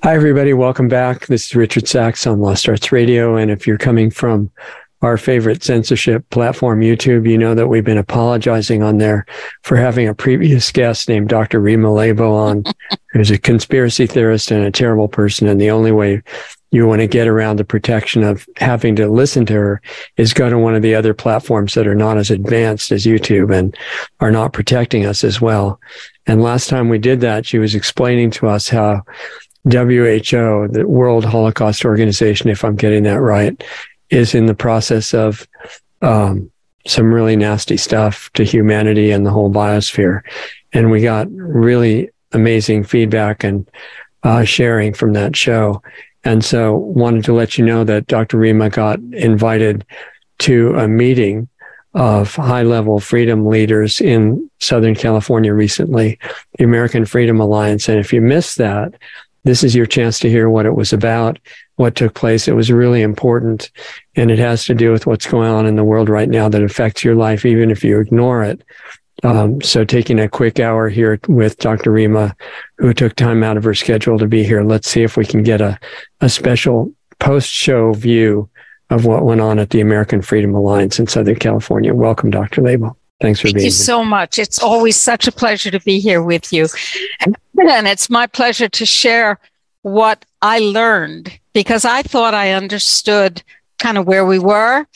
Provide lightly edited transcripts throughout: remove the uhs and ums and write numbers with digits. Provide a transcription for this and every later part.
Hi, everybody. Welcome back. This is Richard Sachs on Lost Arts Radio. And if you're coming from our favorite censorship platform, YouTube, you know that we've been apologizing on there for having a previous guest named Dr. Rima Labo on, who's a conspiracy theorist and a terrible person. And the only way you want to get around the protection of having to listen to her is go to one of the other platforms that are not as advanced as YouTube and are not protecting us as well. And last time we did that, she was explaining to us how WHO, the World Holocaust Organization, if I'm getting that right, is in the process of some really nasty stuff to humanity and the whole biosphere. And we got really amazing feedback and sharing from that show. And so wanted to let you know that Dr. Rima got invited to a meeting of high-level freedom leaders in Southern California recently, the American Freedom Alliance. And if you missed that, this is your chance to hear what it was about, what took place. It was really important, and it has to do with what's going on in the world right now that affects your life, even if you ignore it. So taking a quick hour here with Dr. Rima, who took time out of her schedule to be here, let's see if we can get a special post-show view of what went on at the American Freedom Alliance in Southern California. Welcome, Dr. Labo. Thanks for being here. Thank you so much. It's always such a pleasure to be here with you. And it's my pleasure to share what I learned, because I thought I understood kind of where we were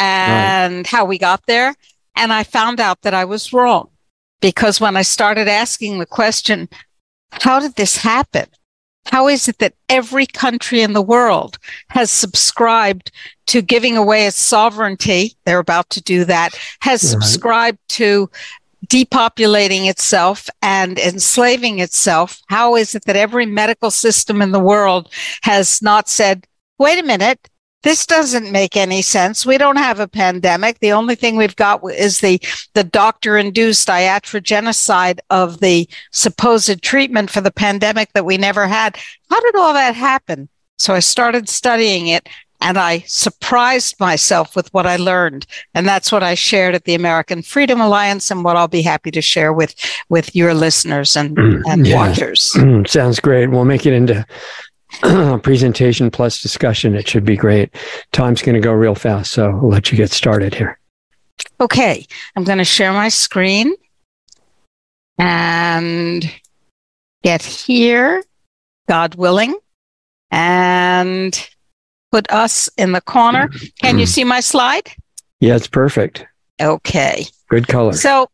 and how we got there. And I found out that I was wrong, because when I started asking the question, how did this happen? How is it that every country in the world has subscribed to giving away its sovereignty? They're about to do that. Has subscribed to depopulating itself and enslaving itself. How is it that every medical system in the world has not said, wait a minute, this doesn't make any sense. We don't have a pandemic. The only thing we've got is the doctor-induced iatrogenocide of the supposed treatment for the pandemic that we never had. How did all that happen? So I started studying it, and I surprised myself with what I learned. And that's what I shared at the American Freedom Alliance, and what I'll be happy to share with your listeners and watchers. Sounds great. We'll make it into presentation plus discussion. It should be great. Time's going to go real fast, so I'll let you get started here. Okay, I'm going to share my screen and get here, God willing, and put us in the corner. Can you see my slide? Yeah, it's perfect. Okay. Good color. So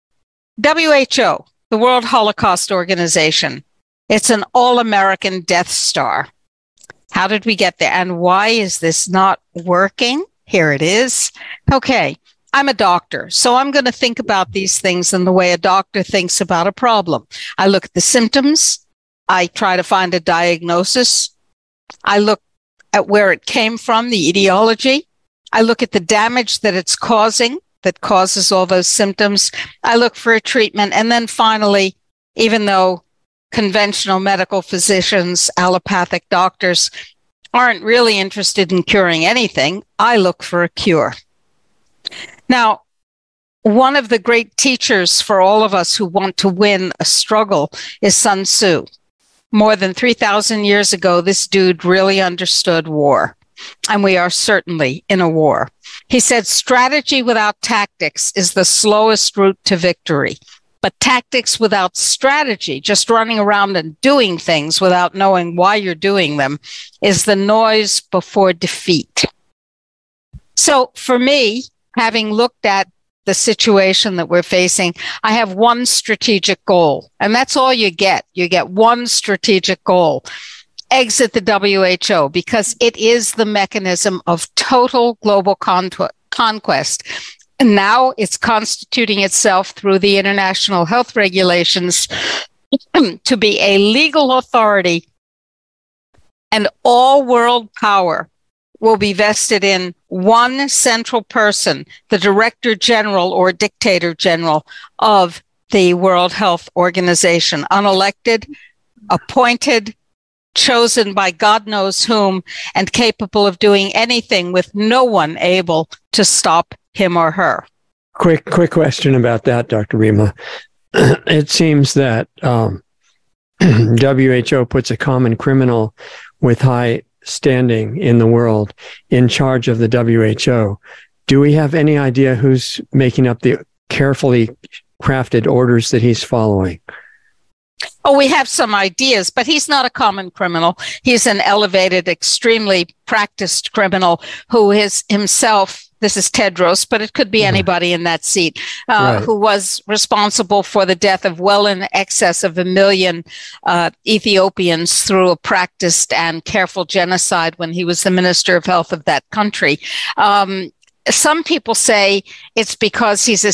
WHO, the World Holocaust Organization, it's an all-American Death Star. How did we get there? And why is this not working? Here it is. Okay, I'm a doctor, so I'm going to think about these things in the way a doctor thinks about a problem. I look at the symptoms. I try to find a diagnosis. I look at where it came from, the etiology. I look at the damage that it's causing, that causes all those symptoms. I look for a treatment. And then finally, even though conventional medical physicians, allopathic doctors aren't really interested in curing anything, I look for a cure. Now, one of the great teachers for all of us who want to win a struggle is Sun Tzu. More than 3,000 years ago, this dude really understood war, and we are certainly in a war. He said, strategy without tactics is the slowest route to victory. But tactics without strategy, just running around and doing things without knowing why you're doing them, is the noise before defeat. So for me, having looked at the situation that we're facing, I have one strategic goal, and that's all you get. You get one strategic goal. Exit the WHO, because it is the mechanism of total global conquest. And now it's constituting itself through the international health regulations to be a legal authority, and all world power will be vested in one central person, the Director General or Dictator General of the World Health Organization, unelected, appointed, chosen by God knows whom, and capable of doing anything with no one able to stop him or her. Quick question about that, Dr. Rima. It seems that WHO puts a common criminal with high standing in the world in charge of the WHO. Do we have any idea who's making up the carefully crafted orders that he's following? Oh, we have some ideas, but he's not a common criminal. He's an elevated, extremely practiced criminal who is himself, this is Tedros, but it could be anybody in that seat, who was responsible for the death of well in excess of 1 million Ethiopians through a practiced and careful genocide when he was the Minister of Health of that country. Some people say it's because he's a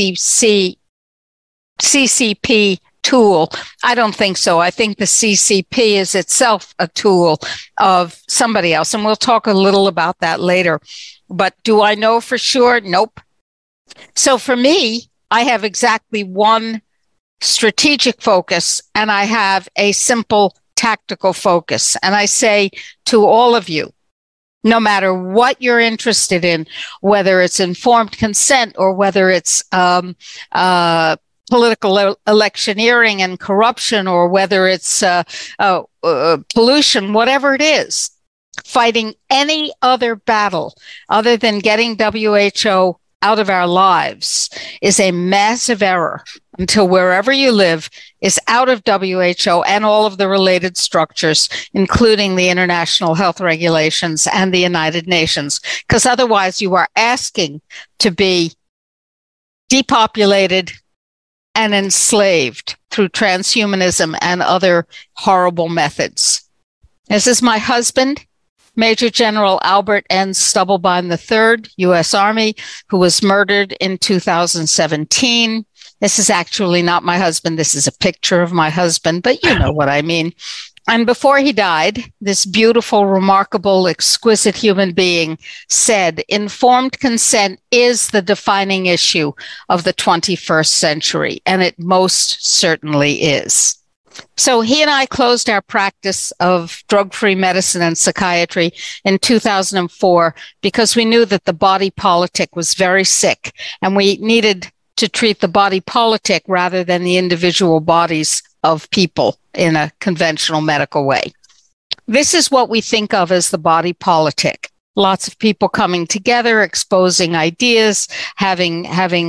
CCP tool. I don't think so. I think the CCP is itself a tool of somebody else, and we'll talk a little about that later. But do I know for sure? Nope. So for me, I have exactly one strategic focus, and I have a simple tactical focus. And I say to all of you, no matter what you're interested in, whether it's informed consent or whether it's political electioneering and corruption, or whether it's pollution, whatever it is, fighting any other battle other than getting WHO out of our lives is a massive error until wherever you live is out of WHO and all of the related structures, including the international health regulations and the United Nations, because otherwise you are asking to be depopulated and enslaved through transhumanism and other horrible methods. This is my husband, Major General Albert N. Stubblebine III, U.S. Army, who was murdered in 2017. This is actually not my husband. This is a picture of my husband, but you know what I mean. And before he died, this beautiful, remarkable, exquisite human being said, informed consent is the defining issue of the 21st century, and it most certainly is. So he and I closed our practice of drug-free medicine and psychiatry in 2004 because we knew that the body politic was very sick, and we needed to treat the body politic rather than the individual bodies of people in a conventional medical way. This is what we think of as the body politic. Lots of people coming together, exposing ideas, having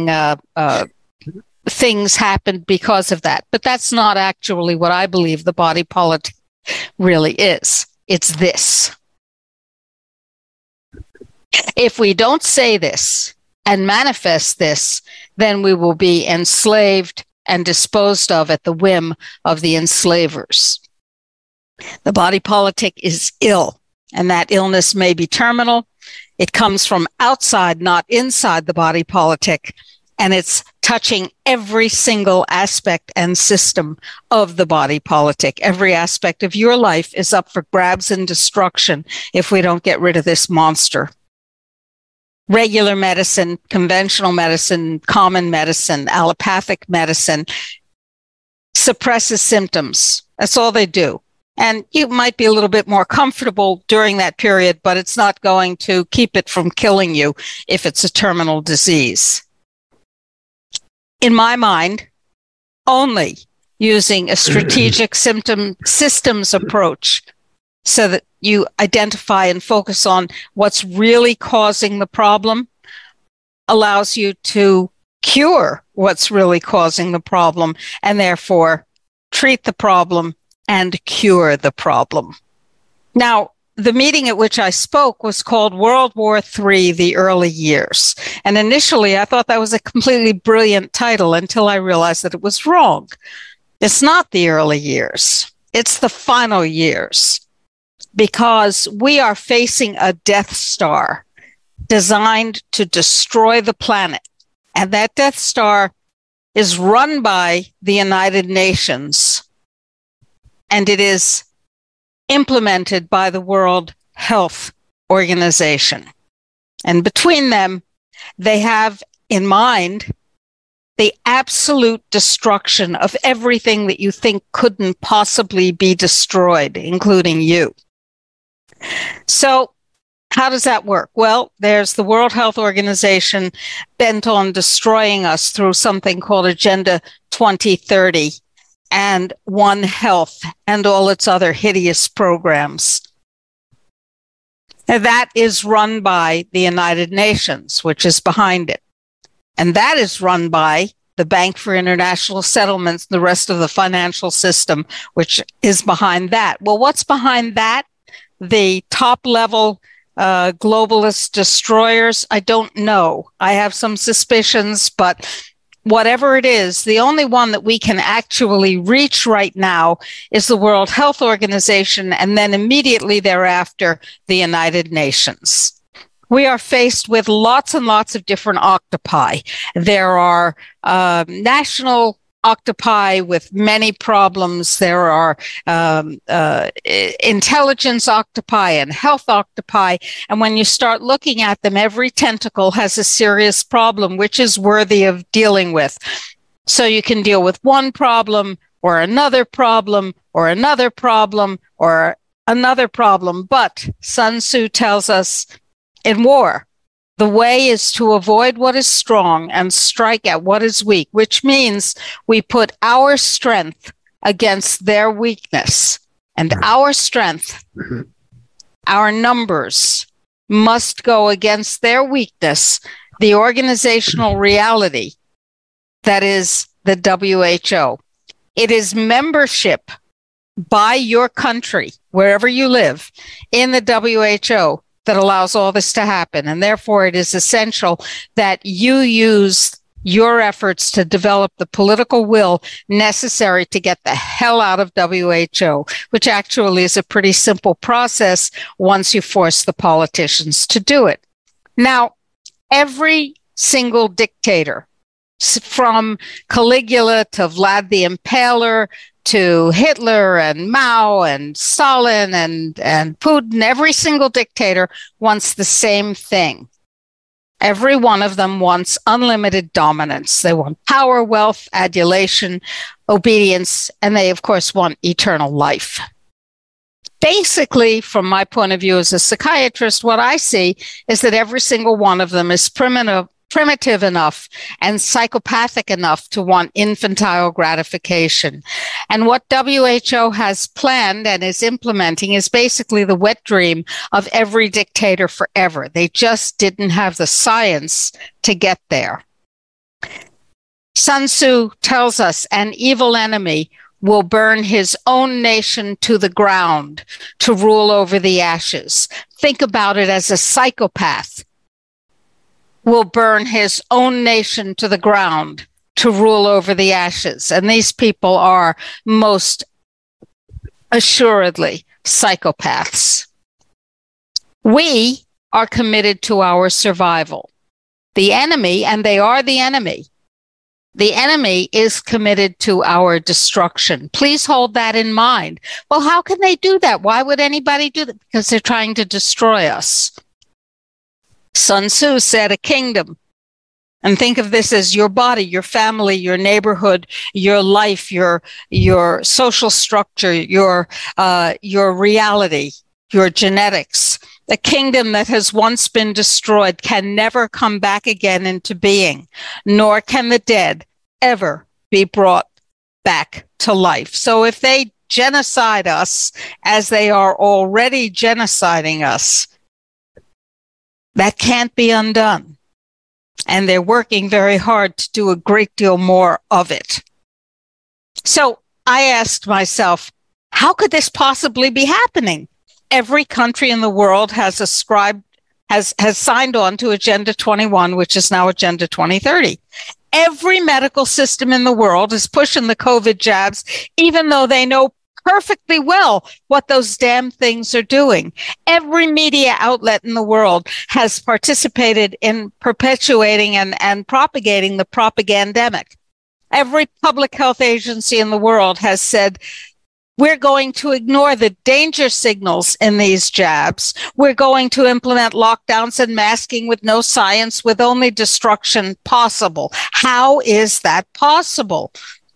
things happen because of that. But that's not actually what I believe the body politic really is. It's this. If we don't say this and manifest this, then we will be enslaved and disposed of at the whim of the enslavers. The body politic is ill, and that illness may be terminal. It comes from outside, not inside the body politic, and it's touching every single aspect and system of the body politic. Every aspect of your life is up for grabs and destruction if we don't get rid of this monster. Regular medicine, conventional medicine, common medicine, allopathic medicine suppresses symptoms. That's all they do. And you might be a little bit more comfortable during that period, but it's not going to keep it from killing you if it's a terminal disease. In my mind, only using a strategic systems approach so that you identify and focus on what's really causing the problem allows you to cure what's really causing the problem and therefore treat the problem and cure the problem. Now, the meeting at which I spoke was called World War III, The Early Years. And initially, I thought that was a completely brilliant title until I realized that it was wrong. It's not the early years. It's the final years, because we are facing a Death Star designed to destroy the planet. And that Death Star is run by the United Nations, and it is implemented by the World Health Organization. And between them, they have in mind the absolute destruction of everything that you think couldn't possibly be destroyed, including you. So how does that work? Well, there's the World Health Organization bent on destroying us through something called Agenda 2030. and One Health and all its other hideous programs. And that is run by the United Nations, which is behind it. And that is run by the Bank for International Settlements, the rest of the financial system, which is behind that. Well, what's behind that? The top level globalist destroyers? I don't know. I have some suspicions, but whatever it is, the only one that we can actually reach right now is the World Health Organization, and then immediately thereafter, the United Nations. We are faced with lots and lots of different octopi. There are national octopi with many problems. There are intelligence octopi and health octopi. And when you start looking at them, every tentacle has a serious problem, which is worthy of dealing with. So you can deal with one problem or another problem or another problem or another problem. But Sun Tzu tells us, in war, the way is to avoid what is strong and strike at what is weak, which means we put our strength against their weakness. And our strength, our numbers, must go against their weakness, the organizational reality that is the WHO. It is membership by your country, wherever you live, in the WHO that allows all this to happen. And therefore, it is essential that you use your efforts to develop the political will necessary to get the hell out of WHO, which actually is a pretty simple process once you force the politicians to do it. Now, every single dictator, from Caligula to Vlad the Impaler, to Hitler and Mao and Stalin and Putin, every single dictator wants the same thing. Every one of them wants unlimited dominance. They want power, wealth, adulation, obedience, and they, of course, want eternal life. Basically, from my point of view as a psychiatrist, what I see is that every single one of them is primitive enough and psychopathic enough to want infantile gratification. And what WHO has planned and is implementing is basically the wet dream of every dictator forever. They just didn't have the science to get there. Sun Tzu tells us an evil enemy will burn his own nation to the ground to rule over the ashes. Think about it as a psychopath will burn his own nation to the ground to rule over the ashes. And these people are most assuredly psychopaths. We are committed to our survival. The enemy, and they are the enemy is committed to our destruction. Please hold that in mind. Well, how can they do that? Why would anybody do that? Because they're trying to destroy us. Sun Tzu said a kingdom, and think of this as your body, your family, your neighborhood, your life, your social structure, your reality, your genetics. A kingdom that has once been destroyed can never come back again into being, nor can the dead ever be brought back to life. So if they genocide us as they are already genociding us, that can't be undone. And they're working very hard to do a great deal more of it. So I asked myself, how could this possibly be happening? Every country in the world has signed on to Agenda 21, which is now Agenda 2030. Every medical system in the world is pushing the COVID jabs, even though they know perfectly well what those damn things are doing. Every media outlet in the world has participated in perpetuating and propagating the propagandemic. Every public health agency in the world has said, we're going to ignore the danger signals in these jabs. We're going to implement lockdowns and masking with no science, with only destruction possible. How is that possible?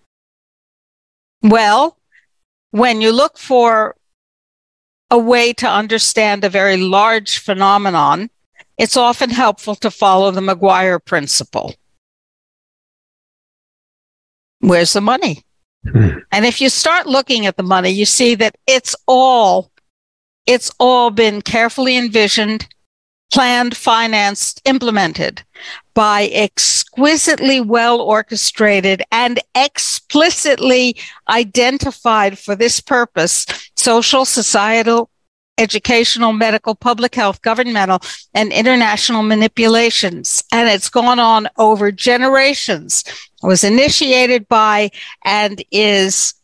Well, when you look for a way to understand a very large phenomenon, it's often helpful to follow the Maguire principle. Where's the money? And if you start looking at the money, you see that it's all been carefully envisioned, planned, financed, implemented by exquisitely well orchestrated and explicitly identified for this purpose social, societal, educational, medical, public health, governmental, and international manipulations. And it's gone on over generations. It was initiated by and is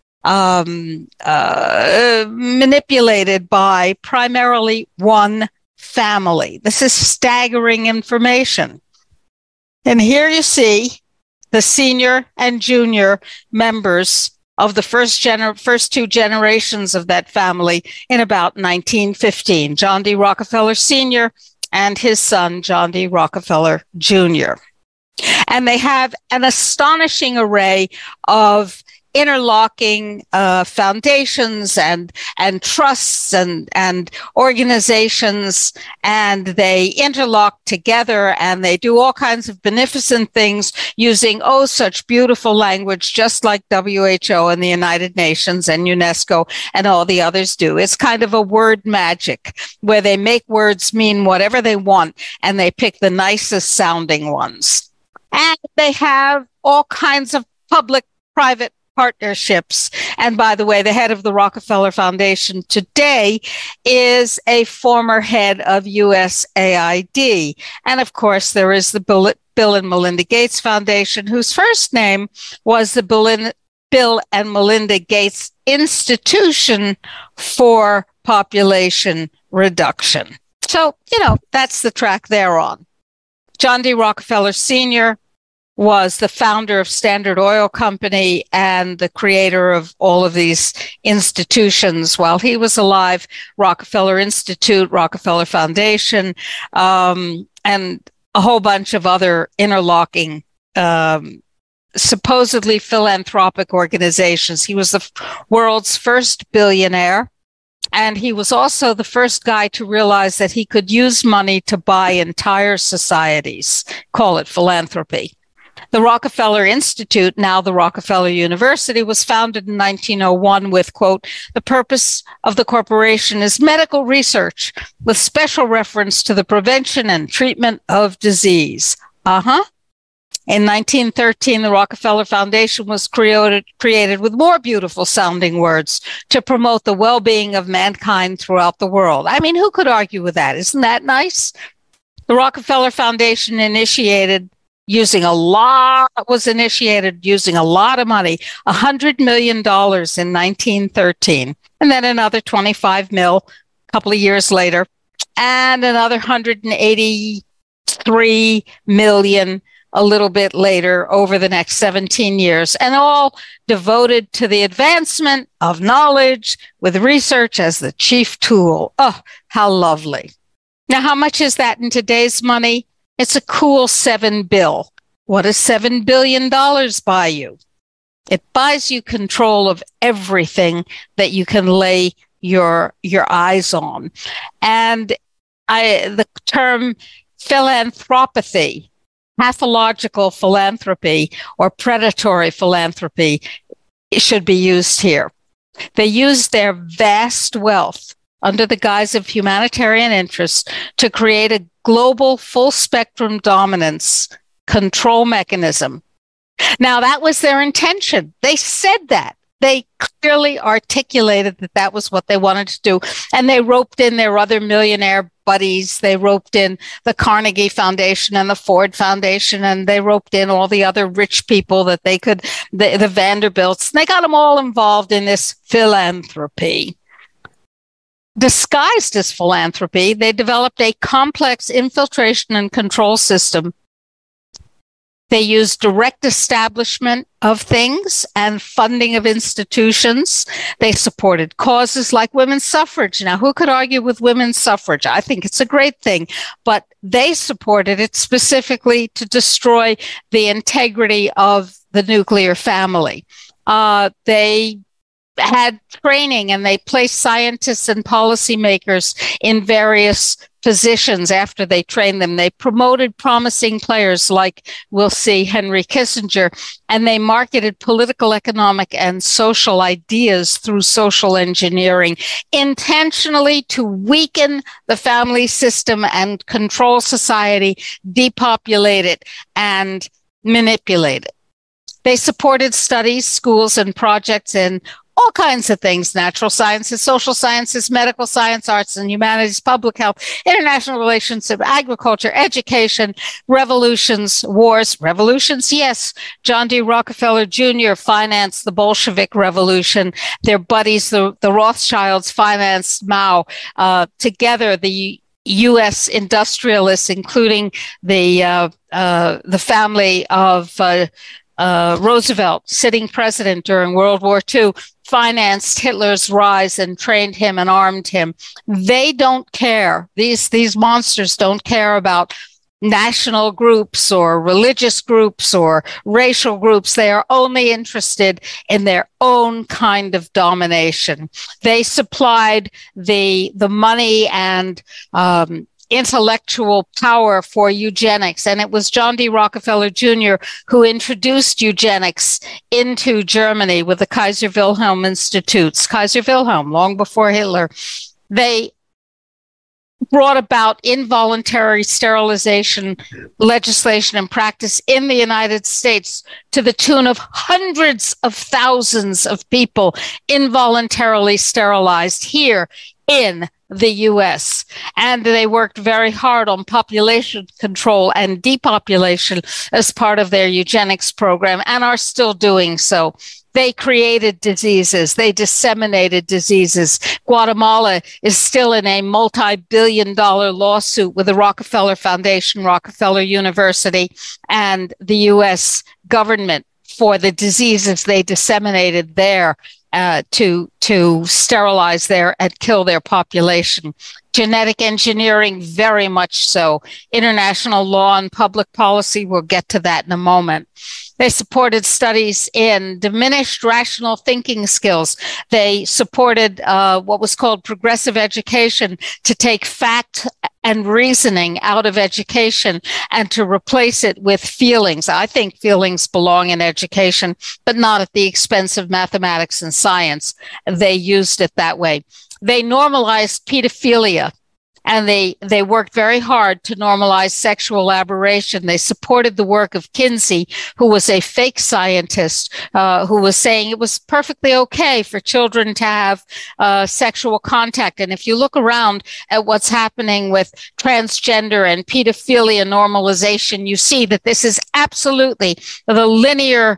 manipulated by primarily one family. This is staggering information. And here you see the senior and junior members of the first two generations of that family in about 1915, John D. Rockefeller Sr. and his son, John D. Rockefeller Jr. And they have an astonishing array of interlocking foundations and trusts and organizations, and they interlock together, and they do all kinds of beneficent things using such beautiful language, just like WHO and the United Nations and UNESCO and all the others do. It's kind of a word magic where they make words mean whatever they want, and they pick the nicest sounding ones. And they have all kinds of public-private partnerships. And by the way, the head of the Rockefeller Foundation today is a former head of USAID. And of course, there is the Bill and Melinda Gates Foundation, whose first name was the Bill and Melinda Gates Institution for Population Reduction. So, that's the track they're on. John D. Rockefeller Sr. was the founder of Standard Oil Company and the creator of all of these institutions. While he was alive, Rockefeller Institute, Rockefeller Foundation, and a whole bunch of other interlocking, supposedly philanthropic organizations. He was the world's first billionaire. And he was also the first guy to realize that he could use money to buy entire societies, call it philanthropy. The Rockefeller Institute, now the Rockefeller University, was founded in 1901 with, quote, the purpose of the corporation is medical research with special reference to the prevention and treatment of disease. In 1913, the Rockefeller Foundation was created with more beautiful sounding words to promote the well-being of mankind throughout the world. I mean, who could argue with that? Isn't that nice? The Rockefeller Foundation was initiated using a lot of money, $100 million in 1913, and then another 25 mil a couple of years later, and another 183 million a little bit later over the next 17 years, and all devoted to the advancement of knowledge with research as the chief tool. Oh, how lovely. Now, how much is that in today's money? It's a cool $7 billion. What does $7 billion buy you? It buys you control of everything that you can lay your eyes on. And the term philanthropy, pathological philanthropy or predatory philanthropy, should be used here. They use their vast wealth under the guise of humanitarian interests to create a global full spectrum dominance control mechanism. Now, that was their intention. They said that. They clearly articulated that that was what they wanted to do. And they roped in their other millionaire buddies. They roped in the Carnegie Foundation and the Ford Foundation, and they roped in all the other rich people that they could, the Vanderbilts. They got them all involved in this philanthropy. Disguised as philanthropy, they developed a complex infiltration and control system. They used direct establishment of things and funding of institutions. They supported causes like women's suffrage. Now, who could argue with women's suffrage? I think it's a great thing, but they supported it specifically to destroy the integrity of the nuclear family. They had training, and they placed scientists and policymakers in various positions after they trained them. They promoted promising players like we'll see Henry Kissinger, and they marketed political, economic, and social ideas through social engineering, intentionally to weaken the family system and control society, depopulate it, and manipulate it. They supported studies, schools, and projects in all kinds of things: natural sciences, social sciences, medical science, arts and humanities, public health, international relations, agriculture, education, revolutions, wars. Revolutions, yes. John D. Rockefeller Jr. financed the Bolshevik Revolution. Their buddies, the Rothschilds, financed Mao. Together, the U.S. industrialists, including the family of Roosevelt, sitting president during World War II, financed Hitler's rise and trained him and armed him. They don't care. These monsters don't care about national groups or religious groups or racial groups. They are only interested in their own kind of domination. They supplied the money and intellectual power for eugenics. And it was John D. Rockefeller Jr. who introduced eugenics into Germany with the Kaiser Wilhelm Institutes. Kaiser Wilhelm, long before Hitler. They brought about involuntary sterilization legislation and practice in the United States to the tune of hundreds of thousands of people involuntarily sterilized here in the U.S. And they worked very hard on population control and depopulation as part of their eugenics program, and are still doing so. They created diseases. They disseminated diseases. Guatemala is still in a multi-billion-dollar lawsuit with the Rockefeller Foundation, Rockefeller University, and the U.S. government for the diseases they disseminated there to sterilize and kill their population. Genetic engineering, very much so. International law and public policy, we'll get to that in a moment. They supported studies in diminished rational thinking skills. They supported what was called progressive education, to take fact and reasoning out of education and to replace it with feelings. I think feelings belong in education, but not at the expense of mathematics and science. They used it that way. They normalized pedophilia, and they worked very hard to normalize sexual aberration. They supported the work of Kinsey, who was a fake scientist, who was saying it was perfectly okay for children to have sexual contact. And if you look around at what's happening with transgender and pedophilia normalization, you see that this is absolutely the linear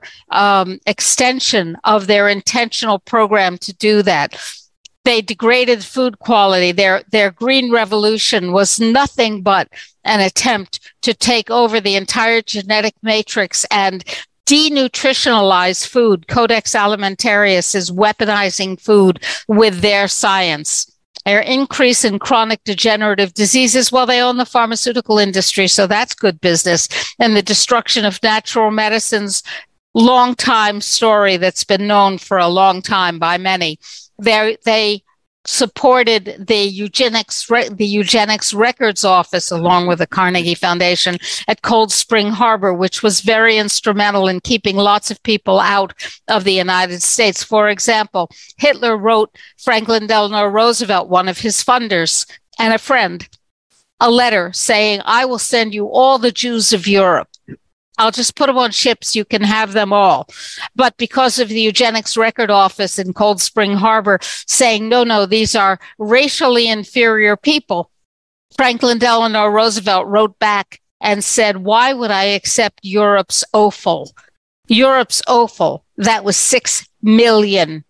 extension of their intentional program to do that. They degraded food quality. Their green revolution was nothing but an attempt to take over the entire genetic matrix and denutritionalize food. Codex Alimentarius is weaponizing food with their science. Their increase in chronic degenerative diseases, well, they own the pharmaceutical industry, so that's good business. And the destruction of natural medicines, long time story that's been known for a long time by many. They supported the eugenics records office along with the Carnegie Foundation at Cold Spring Harbor, which was very instrumental in keeping lots of people out of the United States. For example, Hitler wrote Franklin Delano Roosevelt, one of his funders and a friend, a letter saying, "I will send you all the Jews of Europe. I'll just put them on ships. You can have them all." But because of the eugenics record office in Cold Spring Harbor saying, no, these are racially inferior people, Franklin Delano Roosevelt wrote back and said, "Why would I accept Europe's offal?" Europe's offal, that was 6 million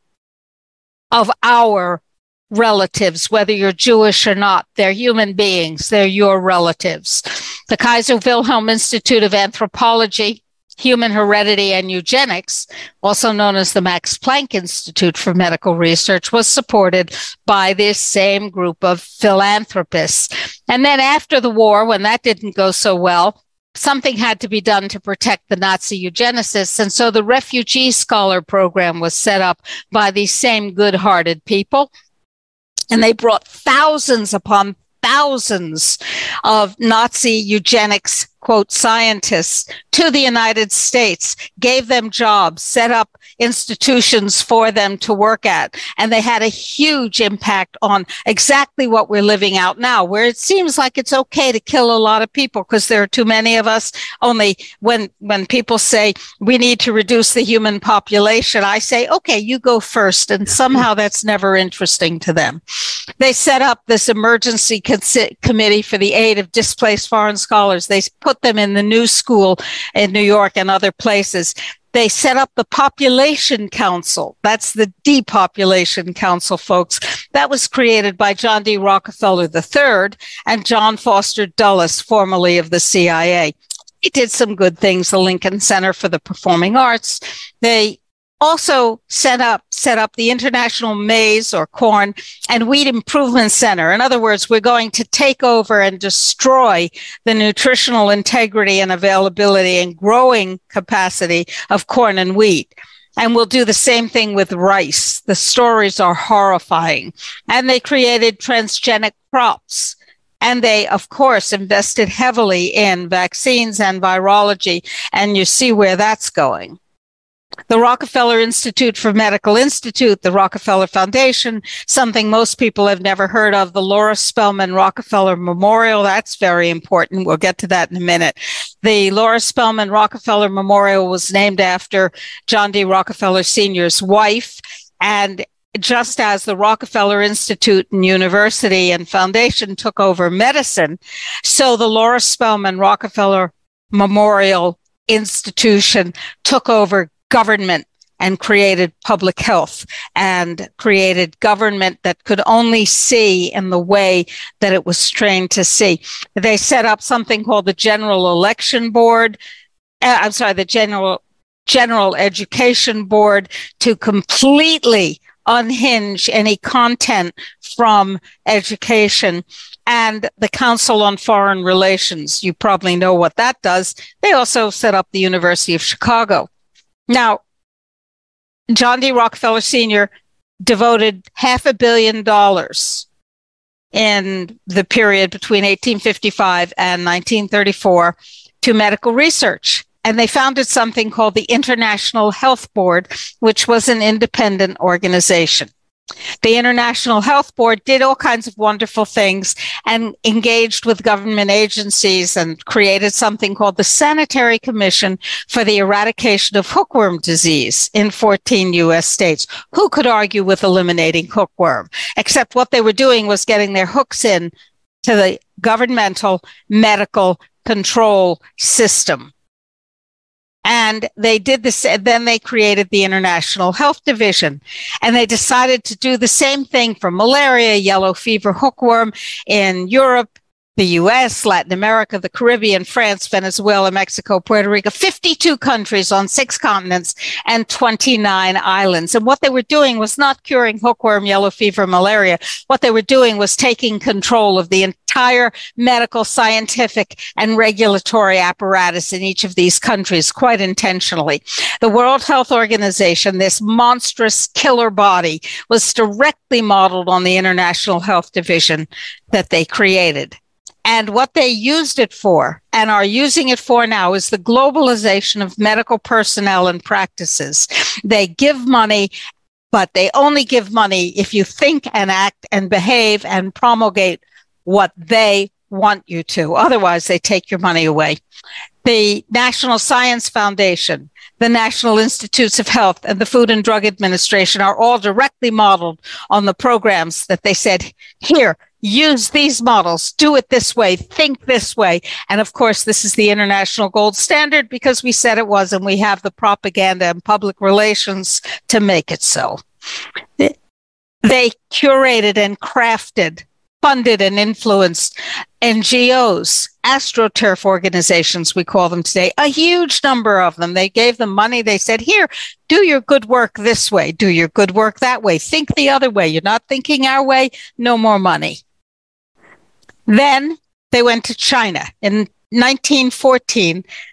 of our relatives, whether you're Jewish or not. They're human beings. They're your relatives. The Kaiser Wilhelm Institute of Anthropology, Human Heredity and Eugenics, also known as the Max Planck Institute for Medical Research, was supported by this same group of philanthropists. And then after the war, when that didn't go so well, something had to be done to protect the Nazi eugenicists. And so the Refugee Scholar Program was set up by these same good-hearted people. And they brought thousands upon thousands of Nazi eugenics, quote, scientists to the United States, gave them jobs, set up institutions for them to work at. And they had a huge impact on exactly what we're living out now, where it seems like it's okay to kill a lot of people because there are too many of us. Only when people say we need to reduce the human population, I say, okay, you go first. And somehow that's never interesting to them. They set up this emergency committee for the aid of displaced foreign scholars. They put them in the New School in New York and other places. They set up the Population Council. That's the Depopulation Council, folks. That was created by John D. Rockefeller III and John Foster Dulles, formerly of the CIA. He did some good things, the Lincoln Center for the Performing Arts. They also set up the International Maize or Corn and Wheat Improvement Center. In other words, we're going to take over and destroy the nutritional integrity and availability and growing capacity of corn and wheat. And we'll do the same thing with rice. The stories are horrifying. And they created transgenic crops. And they, of course, invested heavily in vaccines and virology. And you see where that's going. The Rockefeller Institute for Medical Institute, the Rockefeller Foundation, something most people have never heard of, the Laura Spelman Rockefeller Memorial. That's very important. We'll get to that in a minute. The Laura Spelman Rockefeller Memorial was named after John D. Rockefeller Sr.'s wife. And just as the Rockefeller Institute and University and Foundation took over medicine, so the Laura Spelman Rockefeller Memorial Institution took over government and created public health and created government that could only see in the way that it was trained to see. They set up something called the General Election Board. The General Education Board to completely unhinge any content from education. And the Council on Foreign Relations, you probably know what that does. They also set up the University of Chicago. Now, John D. Rockefeller Sr. devoted $500 million in the period between 1855 and 1934 to medical research. And they founded something called the International Health Board, which was an independent organization. The International Health Board did all kinds of wonderful things and engaged with government agencies and created something called the Sanitary Commission for the Eradication of Hookworm Disease in 14 U.S. states. Who could argue with eliminating hookworm? Except what they were doing was getting their hooks in to the governmental medical control system. And they did this, then they created the International Health Division, and they decided to do the same thing for malaria, yellow fever, hookworm in Europe, the US, Latin America, the Caribbean, France, Venezuela, Mexico, Puerto Rico, 52 countries on 6 continents and 29 islands. And what they were doing was not curing hookworm, yellow fever, malaria. What they were doing was taking control of the entire medical, scientific, and regulatory apparatus in each of these countries quite intentionally. The World Health Organization, this monstrous killer body, was directly modeled on the International Health Division that they created. And what they used it for and are using it for now is the globalization of medical personnel and practices. They give money, but they only give money if you think and act and behave and promulgate what they want you to. Otherwise, they take your money away. The National Science Foundation, the National Institutes of Health, and the Food and Drug Administration are all directly modeled on the programs that they said, here, use these models, do it this way, think this way. And of course, this is the international gold standard because we said it was, and we have the propaganda and public relations to make it so. They curated and crafted, funded and influenced NGOs, AstroTurf organizations, we call them today, a huge number of them. They gave them money. They said, here, do your good work this way, do your good work that way, think the other way. You're not thinking our way, no more money. Then they went to China. In 1914,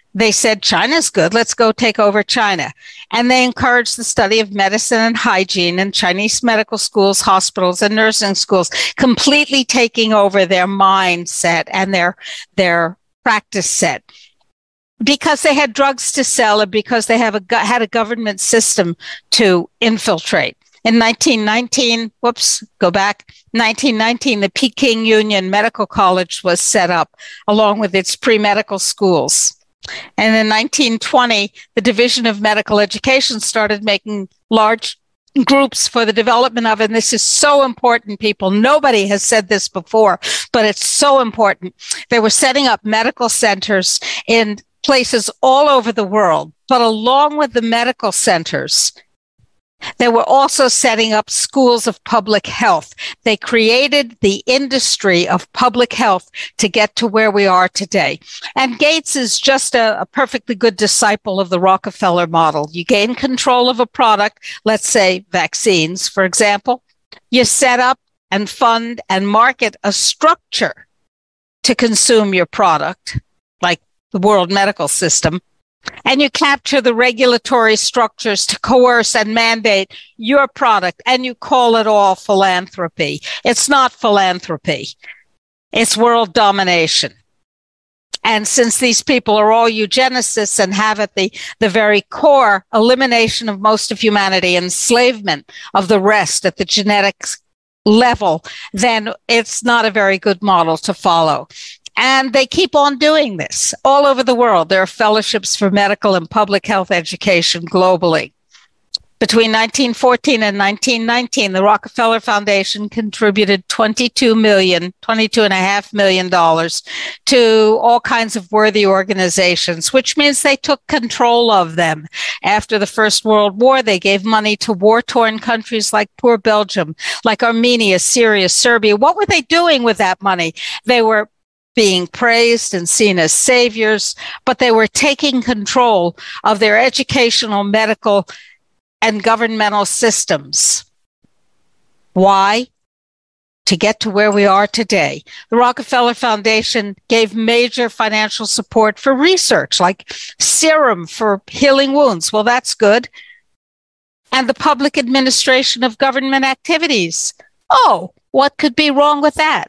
they said, China's good, let's go take over China. And they encouraged the study of medicine and hygiene in Chinese medical schools, hospitals, and nursing schools, completely taking over their mindset and their practice set. Because they had drugs to sell and because they had a government system to infiltrate. In 1919, 1919, the Peking Union Medical College was set up along with its pre-medical schools. And in 1920, the Division of Medical Education started making large groups for the development of, and this is so important, people. Nobody has said this before, but it's so important. They were setting up medical centers in places all over the world, but along with the medical centers, they were also setting up schools of public health. They created the industry of public health to get to where we are today. And Gates is just a perfectly good disciple of the Rockefeller model. You gain control of a product, let's say vaccines, for example. You set up and fund and market a structure to consume your product, like the world medical system. And you capture the regulatory structures to coerce and mandate your product, and you call it all philanthropy. It's not philanthropy. It's world domination. And since these people are all eugenicists and have at the very core elimination of most of humanity, enslavement of the rest at the genetics level, then it's not a very good model to follow. And they keep on doing this all over the world. There are fellowships for medical and public health education globally. Between 1914 and 1919, the Rockefeller Foundation contributed $22.5 million to all kinds of worthy organizations, which means they took control of them. After the First World War, they gave money to war-torn countries like poor Belgium, like Armenia, Syria, Serbia. What were they doing with that money? They were being praised and seen as saviors, but they were taking control of their educational, medical, and governmental systems. Why? To get to where we are today. The Rockefeller Foundation gave major financial support for research, like serum for healing wounds. Well, that's good. And the public administration of government activities. Oh, what could be wrong with that?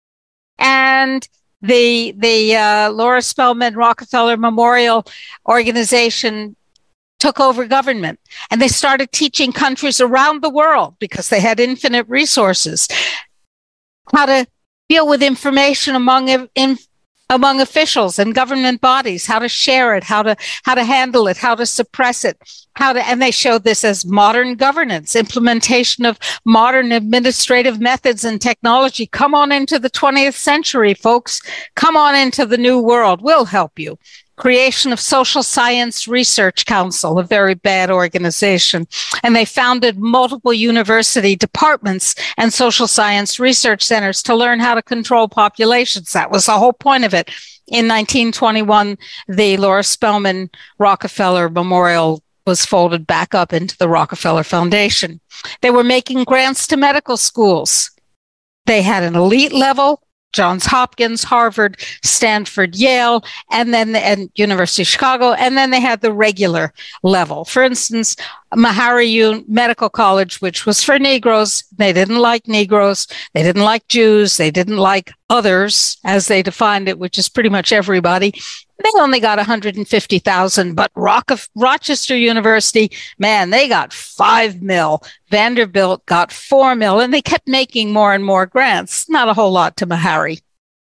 And the Laura Spelman Rockefeller Memorial Organization took over government, and they started teaching countries around the world, because they had infinite resources, how to deal with information among officials and government bodies, how to share it, how to handle it, how to suppress it, and they showed this as modern governance, implementation of modern administrative methods and technology. Come on into the 20th century, folks. Come on into the new world. We'll help you. Creation of Social Science Research Council, a very bad organization. And they founded multiple university departments and social science research centers to learn how to control populations. That was the whole point of it. In 1921, the Laura Spelman Rockefeller Memorial was folded back up into the Rockefeller Foundation. They were making grants to medical schools. They had an elite level, Johns Hopkins, Harvard, Stanford, Yale, and University of Chicago, and then they had the regular level. For instance, Meharry Medical College, which was for Negroes. They didn't like Negroes. They didn't like Jews. They didn't like others, as they defined it, which is pretty much everybody. They only got 150,000, but Rochester University, man, they got $5 million. Vanderbilt got $4 million, and they kept making more and more grants. Not a whole lot to Meharry.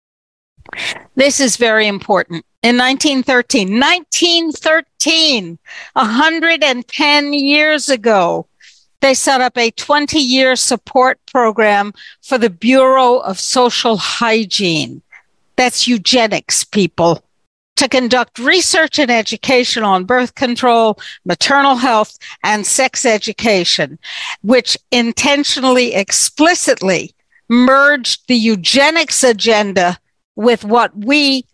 This is very important. In 1913, 110 years ago, they set up a 20-year support program for the Bureau of Social Hygiene. That's eugenics, people. To conduct research and education on birth control, maternal health, and sex education, which intentionally, explicitly merged the eugenics agenda with what we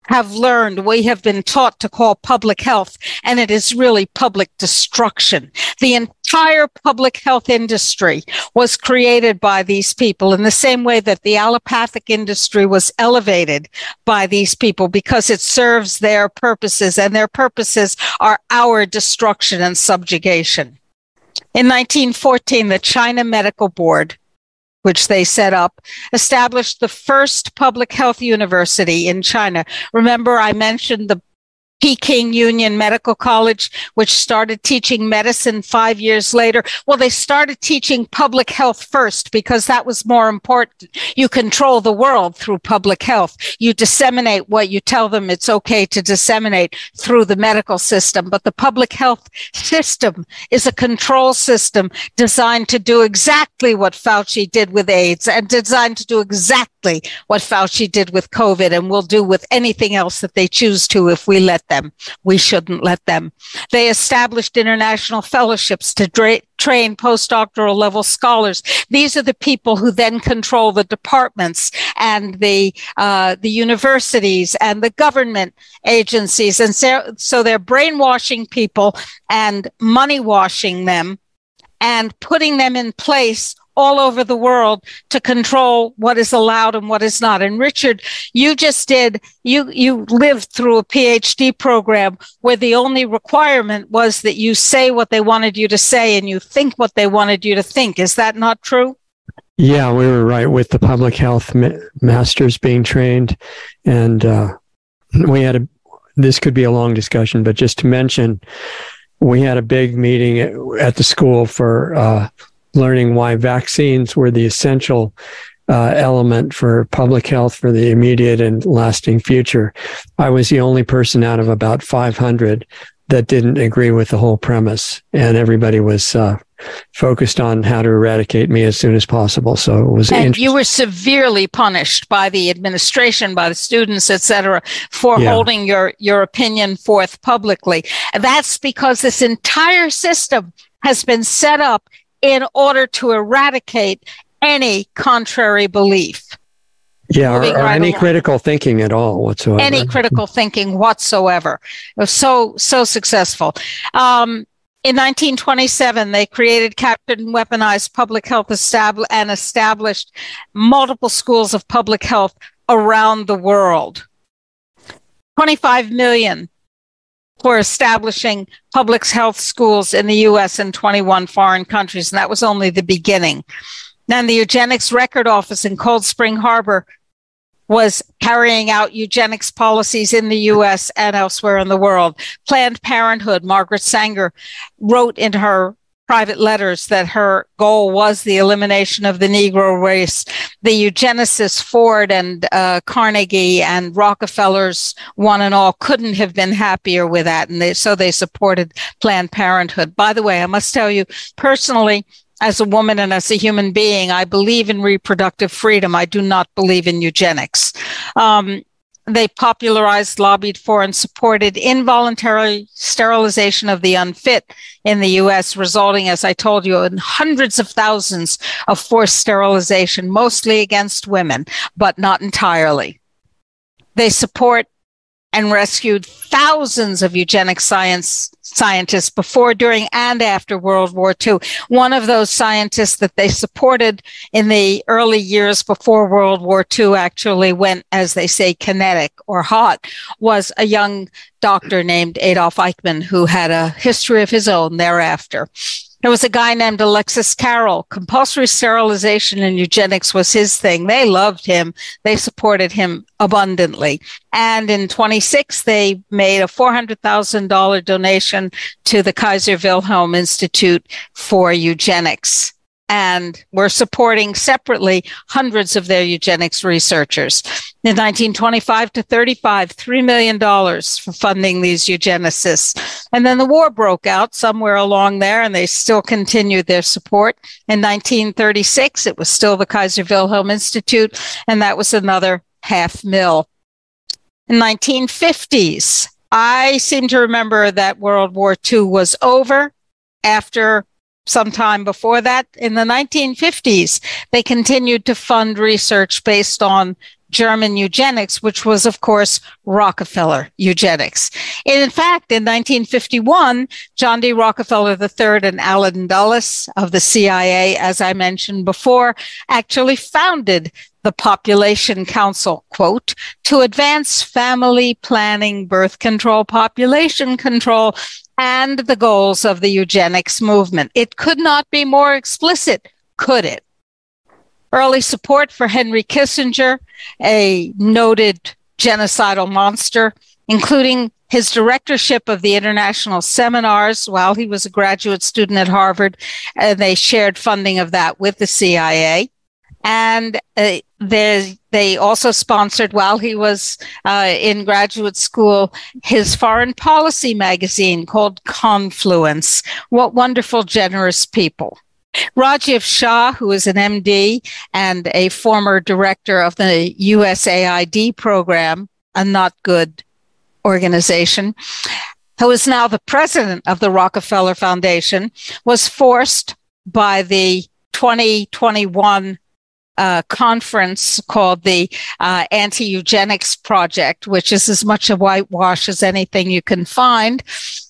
have learned, we have been taught to call public health, and it is really public destruction. The entire public health industry was created by these people in the same way that the allopathic industry was elevated by these people, because it serves their purposes, and their purposes are our destruction and subjugation. In 1914, the China Medical Board, which they set up, established the first public health university in China. Remember, I mentioned the Peking Union Medical College, which started teaching medicine 5 years later. Well, they started teaching public health first because that was more important. You control the world through public health. You disseminate what you tell them it's okay to disseminate through the medical system. But the public health system is a control system designed to do exactly what Fauci did with AIDS, and designed to do exactly what Fauci did with COVID, and will do with anything else that they choose to if we let them. We shouldn't let them. They established international fellowships to train postdoctoral level scholars. These are the people who then control the departments and the universities and the government agencies. And so they're brainwashing people and money washing them and putting them in place all over the world to control what is allowed and what is not. And Richard, you lived through a PhD program where the only requirement was that you say what they wanted you to say and you think what they wanted you to think. Is that not true? Yeah, we were right with the public health masters being trained. And this could be a long discussion, but just to mention, we had a big meeting at the school for learning why vaccines were the essential element for public health for the immediate and lasting future. I was the only person out of about 500 that didn't agree with the whole premise, and everybody was focused on how to eradicate me as soon as possible. So it was and you were severely punished by the administration, by the students, etc., for holding your opinion forth publicly. And that's because this entire system has been set up in order to eradicate any contrary belief. Yeah, or any critical thinking at all whatsoever. Any critical thinking whatsoever. It was so successful. In 1927, they created, captured, and weaponized public health and established multiple schools of public health around the world. 25 million for establishing public health schools in the U.S. and 21 foreign countries, and that was only the beginning. And the Eugenics Record Office in Cold Spring Harbor was carrying out eugenics policies in the U.S. and elsewhere in the world. Planned Parenthood, Margaret Sanger wrote in her private letters that her goal was the elimination of the Negro race. The eugenicists, Ford and Carnegie and Rockefellers, one and all, couldn't have been happier with that. And so they supported Planned Parenthood. By the way, I must tell you personally, as a woman and as a human being, I believe in reproductive freedom. I do not believe in eugenics. They popularized, lobbied for, and supported involuntary sterilization of the unfit in the U.S., resulting, as I told you, in hundreds of thousands of forced sterilization, mostly against women, but not entirely. They support and rescued thousands of eugenics scientists before, during, and after World War II. One of those scientists that they supported in the early years before World War II actually went, as they say, kinetic or hot, was a young doctor named Adolf Eichmann, who had a history of his own thereafter. There was a guy named Alexis Carrel. Compulsory sterilization and eugenics was his thing. They loved him. They supported him abundantly. And in 26, they made a $400,000 donation to the Kaiser Wilhelm Institute for Eugenics. And we're supporting separately hundreds of their eugenics researchers. In 1925 to 35, $3 million for funding these eugenicists. And then the war broke out somewhere along there, and they still continued their support. In 1936, it was still the Kaiser Wilhelm Institute, and that was another $500,000. In 1950s, I seem to remember that World War II was over. After sometime before that, in the 1950s, they continued to fund research based on German eugenics, which was, of course, Rockefeller eugenics. In fact, in 1951, John D. Rockefeller III and Allen Dulles of the CIA, as I mentioned before, actually founded the Population Council, quote, to advance family planning, birth control, population control, and the goals of the eugenics movement. It could not be more explicit, could it? Early support for Henry Kissinger, a noted genocidal monster, including his directorship of the international seminars while he was a graduate student at Harvard. They shared funding of that with the CIA. And they also sponsored, while he was in graduate school, his foreign policy magazine called Confluence. What wonderful, generous people. Rajiv Shah, who is an MD and a former director of the USAID program, a not good organization, who is now the president of the Rockefeller Foundation, was forced by the 2021 conference called the Anti-Eugenics Project, which is as much a whitewash as anything you can find,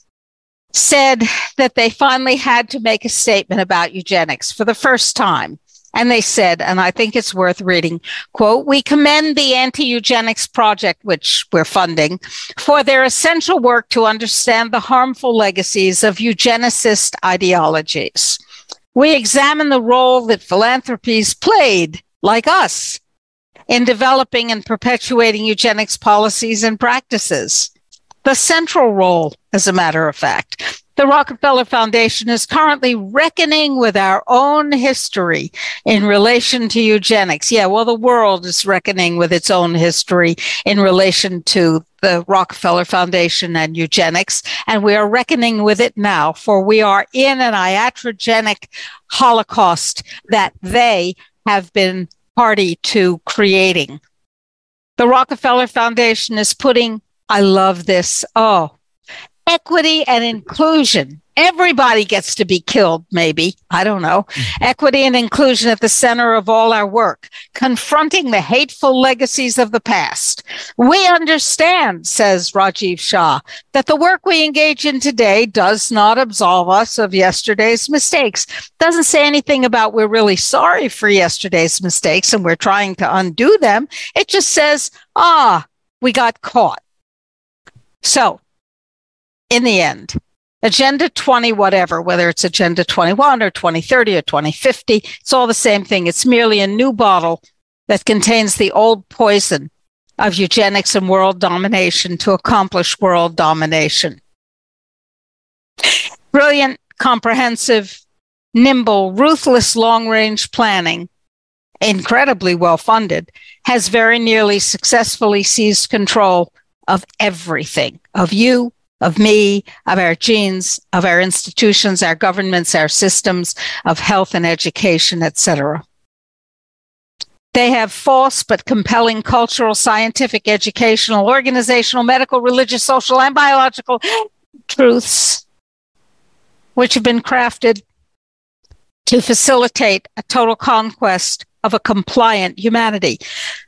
said that they finally had to make a statement about eugenics for the first time. And they said, and I think it's worth reading, quote, "We commend the Anti-Eugenics Project, which we're funding, for their essential work to understand the harmful legacies of eugenicist ideologies. We examine the role that philanthropies played, like us, in developing and perpetuating eugenics policies and practices. The central role, as a matter of fact. The Rockefeller Foundation is currently reckoning with our own history in relation to eugenics." Yeah, well, the world is reckoning with its own history in relation to the Rockefeller Foundation and eugenics, and we are reckoning with it now, for we are in an iatrogenic holocaust that they have been party to creating. The Rockefeller Foundation is putting, I love this, equity and inclusion. Everybody gets to be killed, maybe. I don't know. Equity and inclusion at the center of all our work, confronting the hateful legacies of the past. We understand, says Rajiv Shah, that the work we engage in today does not absolve us of yesterday's mistakes. Doesn't say anything about we're really sorry for yesterday's mistakes and we're trying to undo them. It just says, we got caught. So, in the end, Agenda 20, whatever, whether it's Agenda 21 or 2030 or 2050, it's all the same thing. It's merely a new bottle that contains the old poison of eugenics and world domination to accomplish world domination. Brilliant, comprehensive, nimble, ruthless long-range planning, incredibly well-funded, has very nearly successfully seized control of everything, of you, of me, of our genes, of our institutions, our governments, our systems of health and education, etc. They have false but compelling cultural, scientific, educational, organizational, medical, religious, social, and biological truths, which have been crafted to facilitate a total conquest of a compliant humanity.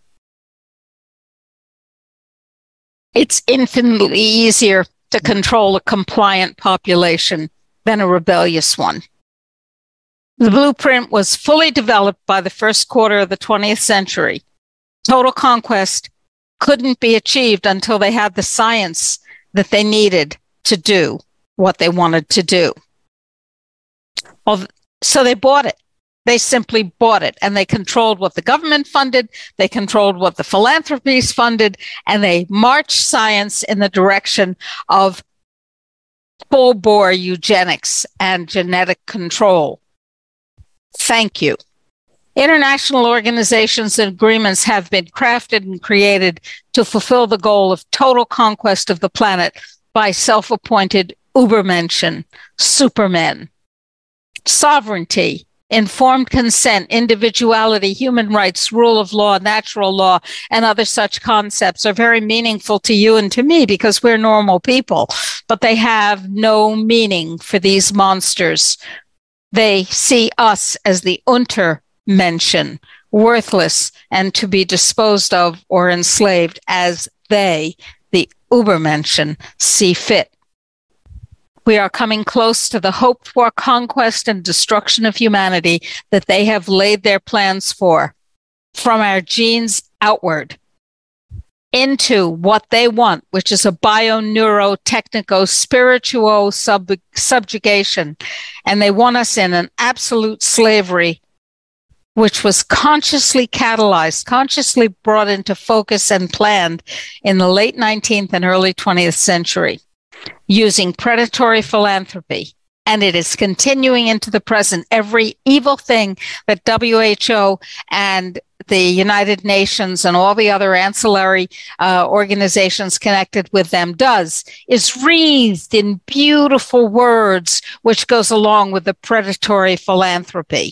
It's infinitely easier to control a compliant population than a rebellious one. The blueprint was fully developed by the first quarter of the 20th century. Total conquest couldn't be achieved until they had the science that they needed to do what they wanted to do. So they bought it. They simply bought it, and they controlled what the government funded, they controlled what the philanthropies funded, and they marched science in the direction of full-bore eugenics and genetic control. Thank you. International organizations and agreements have been crafted and created to fulfill the goal of total conquest of the planet by self-appointed Ubermenschen, supermen. Sovereignty, informed consent, individuality, human rights, rule of law, natural law, and other such concepts are very meaningful to you and to me because we're normal people, but they have no meaning for these monsters. They see us as the Untermenschen, worthless, and to be disposed of or enslaved as they, the Übermenschen, see fit. We are coming close to the hoped-for conquest and destruction of humanity that they have laid their plans for, from our genes outward, into what they want, which is a bio-neuro-technico-spiritual subjugation. And they want us in an absolute slavery, which was consciously catalyzed, consciously brought into focus and planned in the late 19th and early 20th century, using predatory philanthropy. And it is continuing into the present. Every evil thing that WHO and the United Nations and all the other ancillary organizations connected with them does is wreathed in beautiful words, which goes along with the predatory philanthropy.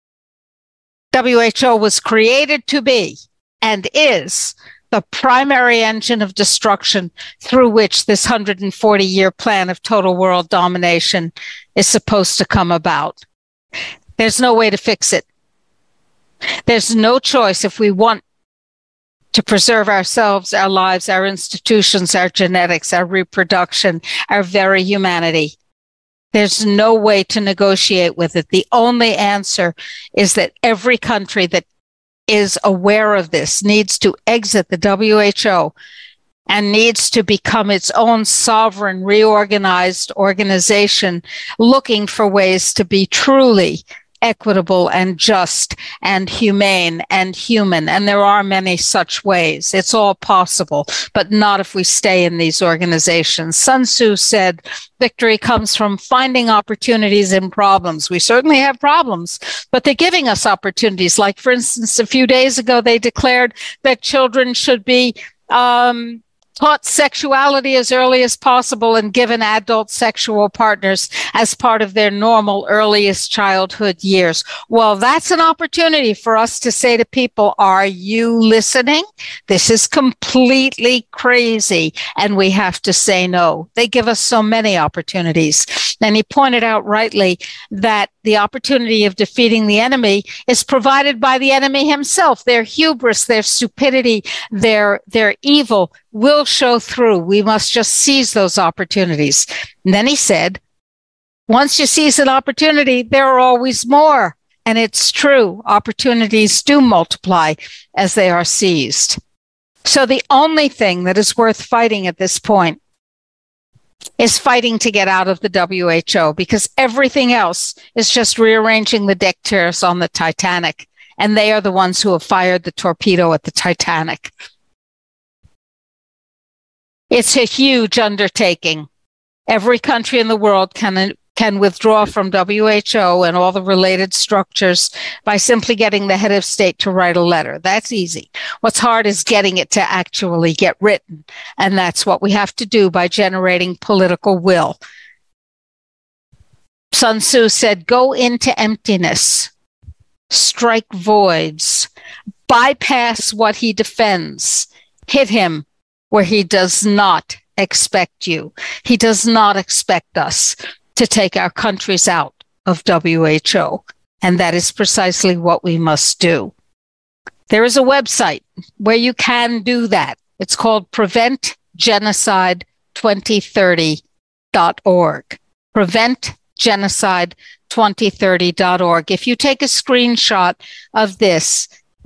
WHO was created to be and is the primary engine of destruction through which this 140-year plan of total world domination is supposed to come about. There's no way to fix it. There's no choice if we want to preserve ourselves, our lives, our institutions, our genetics, our reproduction, our very humanity. There's no way to negotiate with it. The only answer is that every country that is aware of this needs to exit the WHO and needs to become its own sovereign, reorganized organization, looking for ways to be truly equitable and just and humane and human. And there are many such ways. It's all possible, but not if we stay in these organizations. Sun Tzu said, victory comes from finding opportunities in problems. We certainly have problems, but they're giving us opportunities. Like, for instance, a few days ago, they declared that children should be taught sexuality as early as possible and given adult sexual partners as part of their normal earliest childhood years. Well, that's an opportunity for us to say to people, are you listening? This is completely crazy, and we have to say no. They give us so many opportunities. And he pointed out rightly that the opportunity of defeating the enemy is provided by the enemy himself. Their hubris, their stupidity, their evil will show through. We must just seize those opportunities. And then he said, once you seize an opportunity, there are always more. And it's true. Opportunities do multiply as they are seized. So the only thing that is worth fighting at this point is fighting to get out of the WHO, because everything else is just rearranging the deck chairs on the Titanic. And they are the ones who have fired the torpedo at the Titanic. It's a huge undertaking. Every country in the world can withdraw from WHO and all the related structures by simply getting the head of state to write a letter. That's easy. What's hard is getting it to actually get written. And that's what we have to do by generating political will. Sun Tzu said, go into emptiness, strike voids, bypass what he defends, hit him where he does not expect you. He does not expect us to take our countries out of WHO. And that is precisely what we must do. There is a website where you can do that. It's called PreventGenocide2030.org. PreventGenocide2030.org. If you take a screenshot of this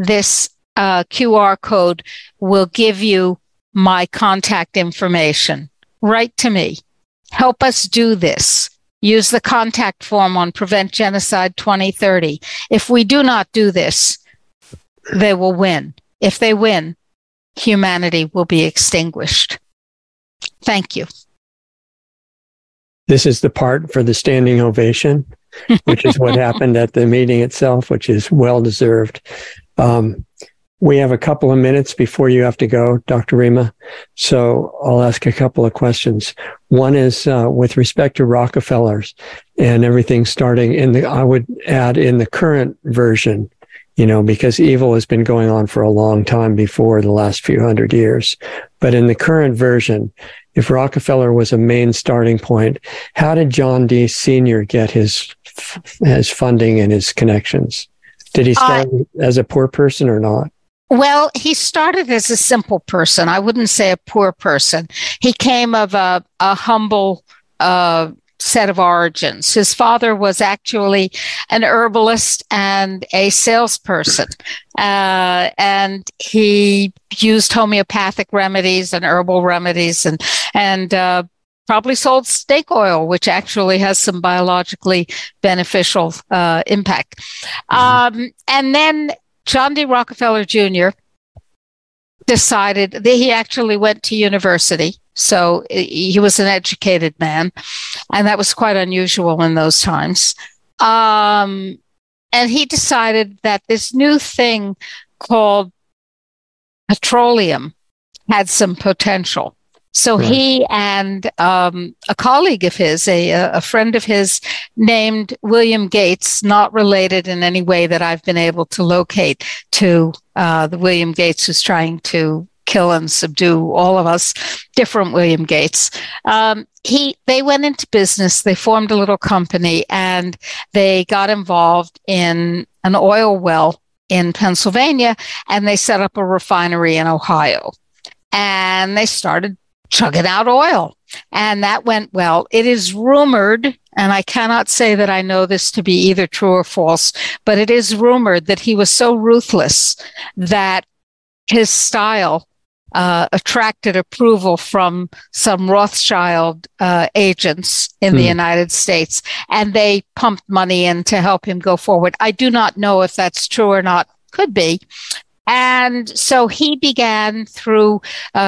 QR code will give you my contact information. Write to me. Help us do this. Use the contact form on Prevent Genocide 2030. If we do not do this, they will win. If they win, humanity will be extinguished. Thank you. This is the part for the standing ovation, which is what happened at the meeting itself, which is well-deserved. We have a couple of minutes before you have to go, Dr. Rima. So I'll ask a couple of questions. One is with respect to Rockefellers and everything starting I would add in the current version, because evil has been going on for a long time before the last few hundred years. But in the current version, if Rockefeller was a main starting point, how did John D. Sr. get his funding and his connections? Did he start as a poor person or not? Well, he started as a simple person. I wouldn't say a poor person. He came of a humble set of origins. His father was actually an herbalist and a salesperson. And he used homeopathic remedies and herbal remedies and probably sold snake oil, which actually has some biologically beneficial impact. And then John D. Rockefeller Jr. decided that he actually went to university. So he was an educated man, and that was quite unusual in those times. And he decided that this new thing called petroleum had some potential. So he and a colleague of his, a friend of his named William Gates, not related in any way that I've been able to locate to the William Gates who's trying to kill and subdue all of us, different William Gates. They went into business, they formed a little company, and they got involved in an oil well in Pennsylvania, and they set up a refinery in Ohio. And they started chugging out oil. And that went well. It is rumored, and I cannot say that I know this to be either true or false, but it is rumored that he was so ruthless that his style attracted approval from some Rothschild agents in the United States, and they pumped money in to help him go forward. I do not know if that's true or not. Could be. And so he began through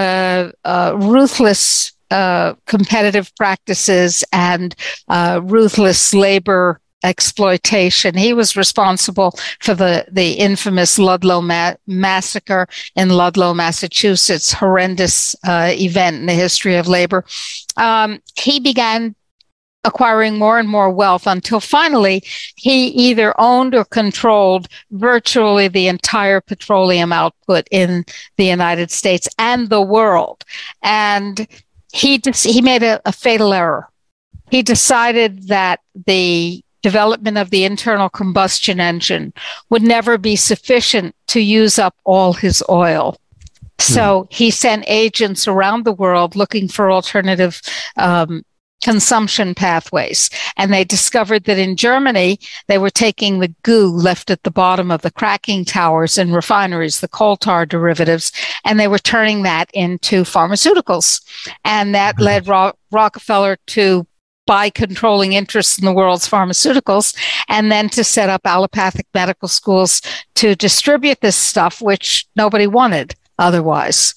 ruthless competitive practices and ruthless labor exploitation. He was responsible for the infamous Ludlow massacre in Ludlow, Massachusetts, horrendous event in the history of labor. He began acquiring more and more wealth until finally he either owned or controlled virtually the entire petroleum output in the United States and the world. And he made a fatal error. He decided that the development of the internal combustion engine would never be sufficient to use up all his oil. So he sent agents around the world looking for alternative consumption pathways. And they discovered that in Germany, they were taking the goo left at the bottom of the cracking towers in refineries, the coal tar derivatives, and they were turning that into pharmaceuticals. And that led Rockefeller to buy controlling interests in the world's pharmaceuticals, and then to set up allopathic medical schools to distribute this stuff, which nobody wanted otherwise.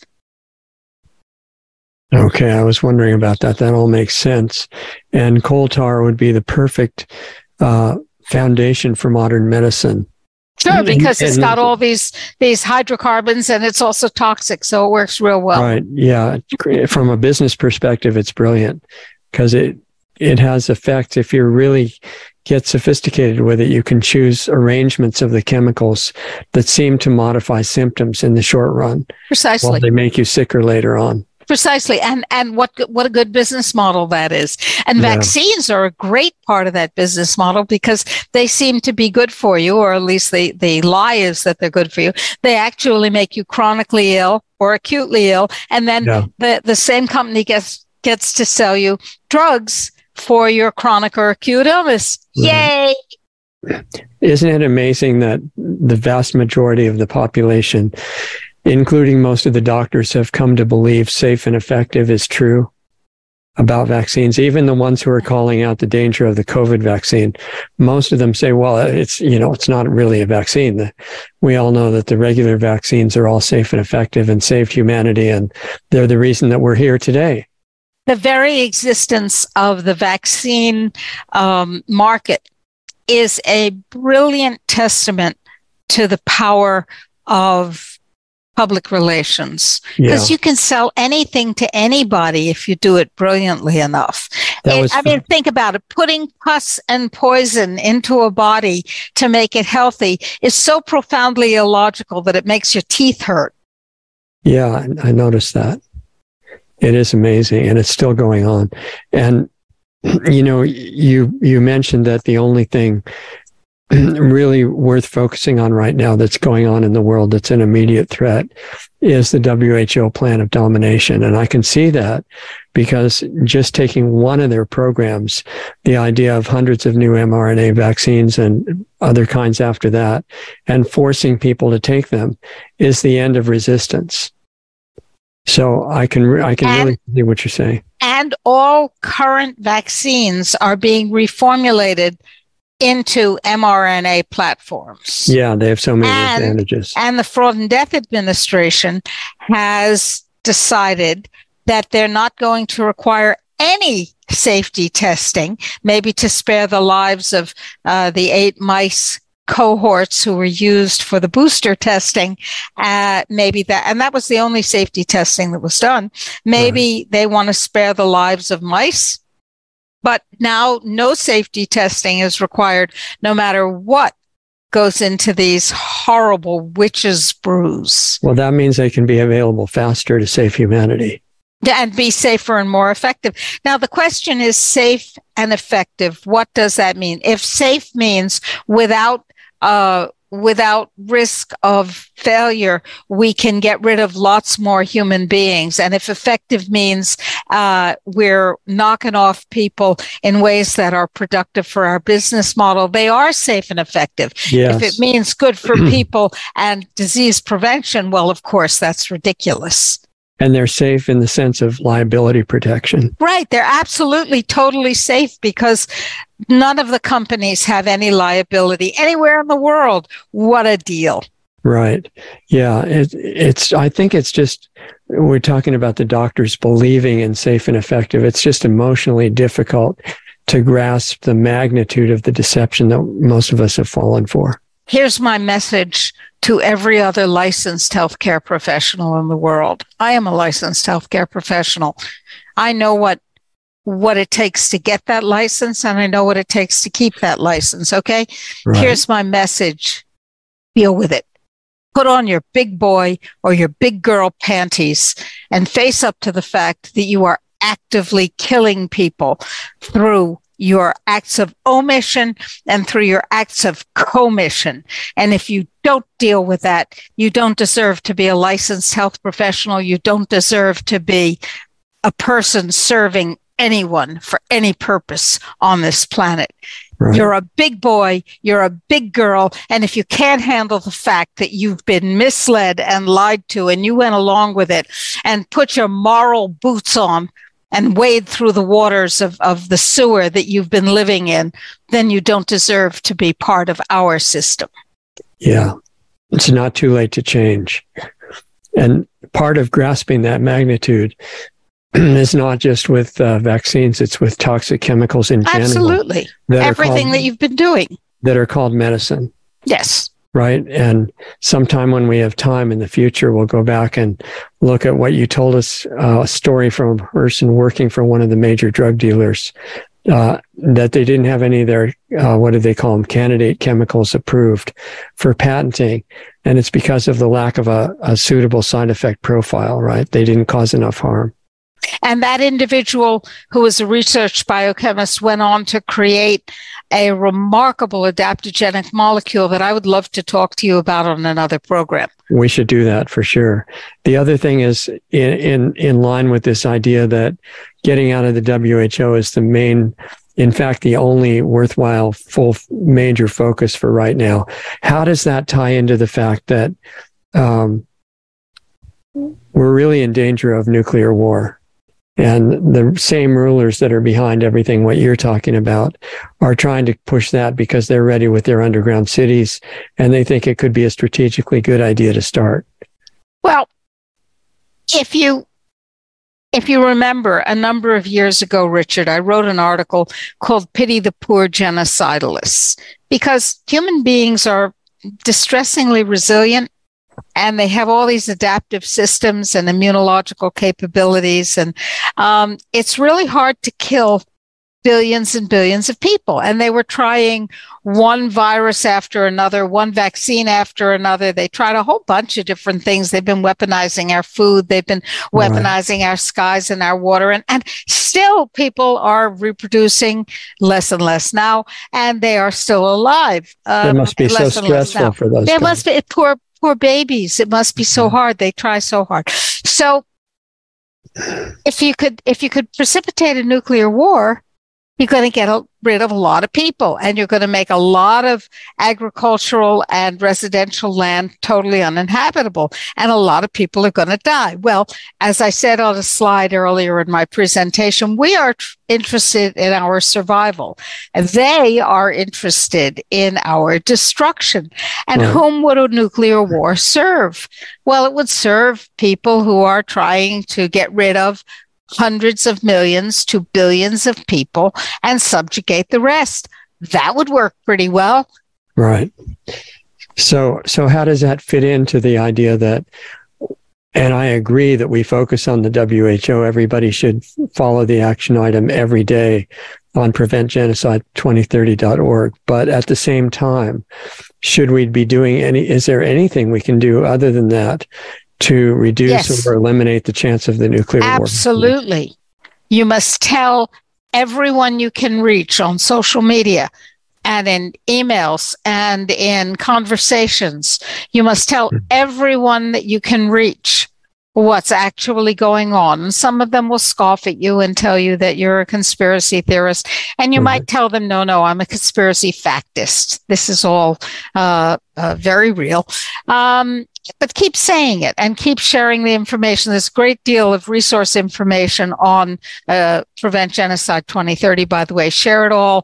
Okay, I was wondering about that. That all makes sense. And coal tar would be the perfect foundation for modern medicine. Sure, because it's got all these hydrocarbons, and it's also toxic, so it works real well. Right, yeah. From a business perspective, it's brilliant because it has effects. If you really get sophisticated with it, you can choose arrangements of the chemicals that seem to modify symptoms in the short run. Precisely. While they make you sicker later on. Precisely. And what a good business model that is. And vaccines are a great part of that business model because they seem to be good for you, or at least the lie is that they're good for you. They actually make you chronically ill or acutely ill. And then the same company gets to sell you drugs for your chronic or acute illness. Yay! Isn't it amazing that the vast majority of the population, including most of the doctors, have come to believe safe and effective is true about vaccines? Even the ones who are calling out the danger of the COVID vaccine, most of them say, well, it's not really a vaccine. We all know that the regular vaccines are all safe and effective and saved humanity, and they're the reason that we're here today. The very existence of the vaccine market is a brilliant testament to the power of public relations, because you can sell anything to anybody if you do it brilliantly enough. Think about it. Putting pus and poison into a body to make it healthy is so profoundly illogical that it makes your teeth hurt. Yeah, I noticed that. It is amazing, and it's still going on. And, you mentioned that the only thing really worth focusing on right now that's going on in the world that's an immediate threat is the WHO plan of domination. And I can see that because just taking one of their programs, the idea of hundreds of new mRNA vaccines and other kinds after that, and forcing people to take them is the end of resistance. So I can really see what you're saying. And all current vaccines are being reformulated into mRNA platforms. Yeah, they have so many advantages. And the Fraud and Death Administration has decided that they're not going to require any safety testing, maybe to spare the lives of the 8 mice cohorts who were used for the booster testing. Maybe that, and that was the only safety testing that was done. Maybe they want to spare the lives of mice. But now no safety testing is required, no matter what goes into these horrible witches' brews. Well, that means they can be available faster to save humanity. And be safer and more effective. Now, the question is safe and effective. What does that mean? If safe means without risk of failure, we can get rid of lots more human beings. And if effective means we're knocking off people in ways that are productive for our business model, they are safe and effective. Yes. If it means good for people and disease prevention, well, of course, that's ridiculous. And they're safe in the sense of liability protection. Right. They're absolutely, totally safe because none of the companies have any liability anywhere in the world. What a deal. Right. Yeah. I think it's just, we're talking about the doctors believing in safe and effective. It's just emotionally difficult to grasp the magnitude of the deception that most of us have fallen for. Here's my message to every other licensed healthcare professional in the world. I am a licensed healthcare professional. I know what it takes to get that license, and I know what it takes to keep that license, okay? Right. Here's my message. Deal with it. Put on your big boy or your big girl panties and face up to the fact that you are actively killing people through your acts of omission and through your acts of commission. And if you don't deal with that, you don't deserve to be a licensed health professional. You don't deserve to be a person serving anyone for any purpose on this planet. Right. You're a big boy, you're a big girl, and if you can't handle the fact that you've been misled and lied to and you went along with it and put your moral boots on and wade through the waters of the sewer that you've been living in, then you don't deserve to be part of our system. Yeah, it's not too late to change. And part of grasping that magnitude is not just with vaccines, it's with toxic chemicals in general. Absolutely. Everything that you've been doing. That are called medicine. Yes. Right. And sometime when we have time in the future, we'll go back and look at what you told us, a story from a person working for one of the major drug dealers, that they didn't have any of their, what do they call them, candidate chemicals approved for patenting. And it's because of the lack of a suitable side effect profile, right? They didn't cause enough harm. And that individual who was a research biochemist went on to create a remarkable adaptogenic molecule that I would love to talk to you about on another program. We should do that for sure. The other thing is in line with this idea that getting out of the WHO is the main, in fact, the only worthwhile full major focus for right now. How does that tie into the fact that we're really in danger of nuclear war? And the same rulers that are behind everything what you're talking about are trying to push that because they're ready with their underground cities, and they think it could be a strategically good idea to start. Well, if you remember a number of years ago, Richard, I wrote an article called Pity the Poor Genocidalists, because human beings are distressingly resilient. And they have all these adaptive systems and immunological capabilities. And it's really hard to kill billions and billions of people. And they were trying one virus after another, one vaccine after another. They tried a whole bunch of different things. They've been weaponizing our food. They've been weaponizing our skies and our water. And still people are reproducing less and less now, and they are still alive. It must be so stressful for those guys. Must be poor babies. It must be so hard. They try so hard. So if you could precipitate a nuclear war, you're going to get rid of a lot of people, and you're going to make a lot of agricultural and residential land totally uninhabitable, and a lot of people are going to die. Well, as I said on a slide earlier in my presentation, we are interested in our survival, and they are interested in our destruction. And whom would a nuclear war serve? Well, it would serve people who are trying to get rid of hundreds of millions to billions of people and subjugate the rest. That would work pretty well. Right. So how does that fit into the idea that, and I agree that we focus on the WHO, everybody should follow the action item every day on preventgenocide2030.org. But at the same time, should we be doing is there anything we can do other than that to reduce or eliminate the chance of the nuclear war? Absolutely. You must tell everyone you can reach on social media and in emails and in conversations. You must tell everyone that you can reach what's actually going on. And some of them will scoff at you and tell you that you're a conspiracy theorist. And you might tell them, no, I'm a conspiracy factist. This is all very real. But keep saying it and keep sharing the information. There's a great deal of resource information on Prevent Genocide 2030, by the way. Share it all.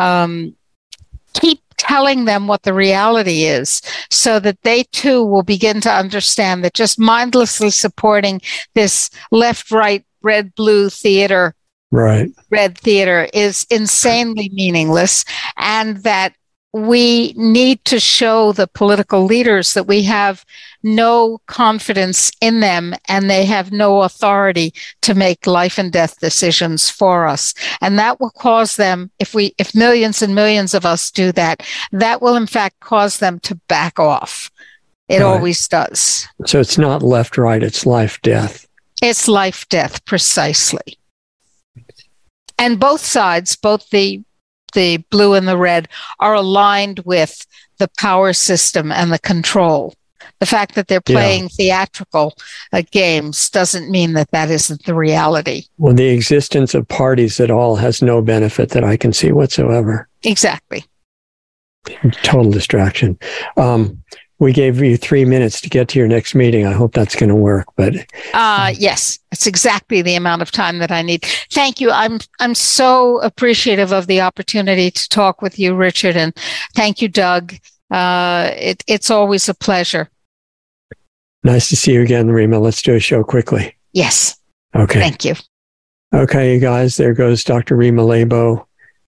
Keep telling them what the reality is so that they too will begin to understand that just mindlessly supporting this left, right, red, blue theater, red theater is insanely meaningless, and that we need to show the political leaders that we have no confidence in them and they have no authority to make life and death decisions for us. And that will cause them, if millions and millions of us do that, that will in fact cause them to back off. It always does. So it's not left, right, it's life, death. It's life, death, precisely. And both sides, both the blue and the red, are aligned with the power system and the control. The fact that they're playing theatrical games doesn't mean that isn't the reality. Well, the existence of parties at all has no benefit that I can see whatsoever. Exactly. Total distraction. We gave you 3 minutes to get to your next meeting. I hope that's going to work. But yes, it's exactly the amount of time that I need. Thank you. I'm so appreciative of the opportunity to talk with you, Richard, and thank you, Doug. It's always a pleasure. Nice to see you again, Rima. Let's do a show quickly. Yes. Okay. Thank you. Okay, you guys. There goes Dr. Rima Laibow,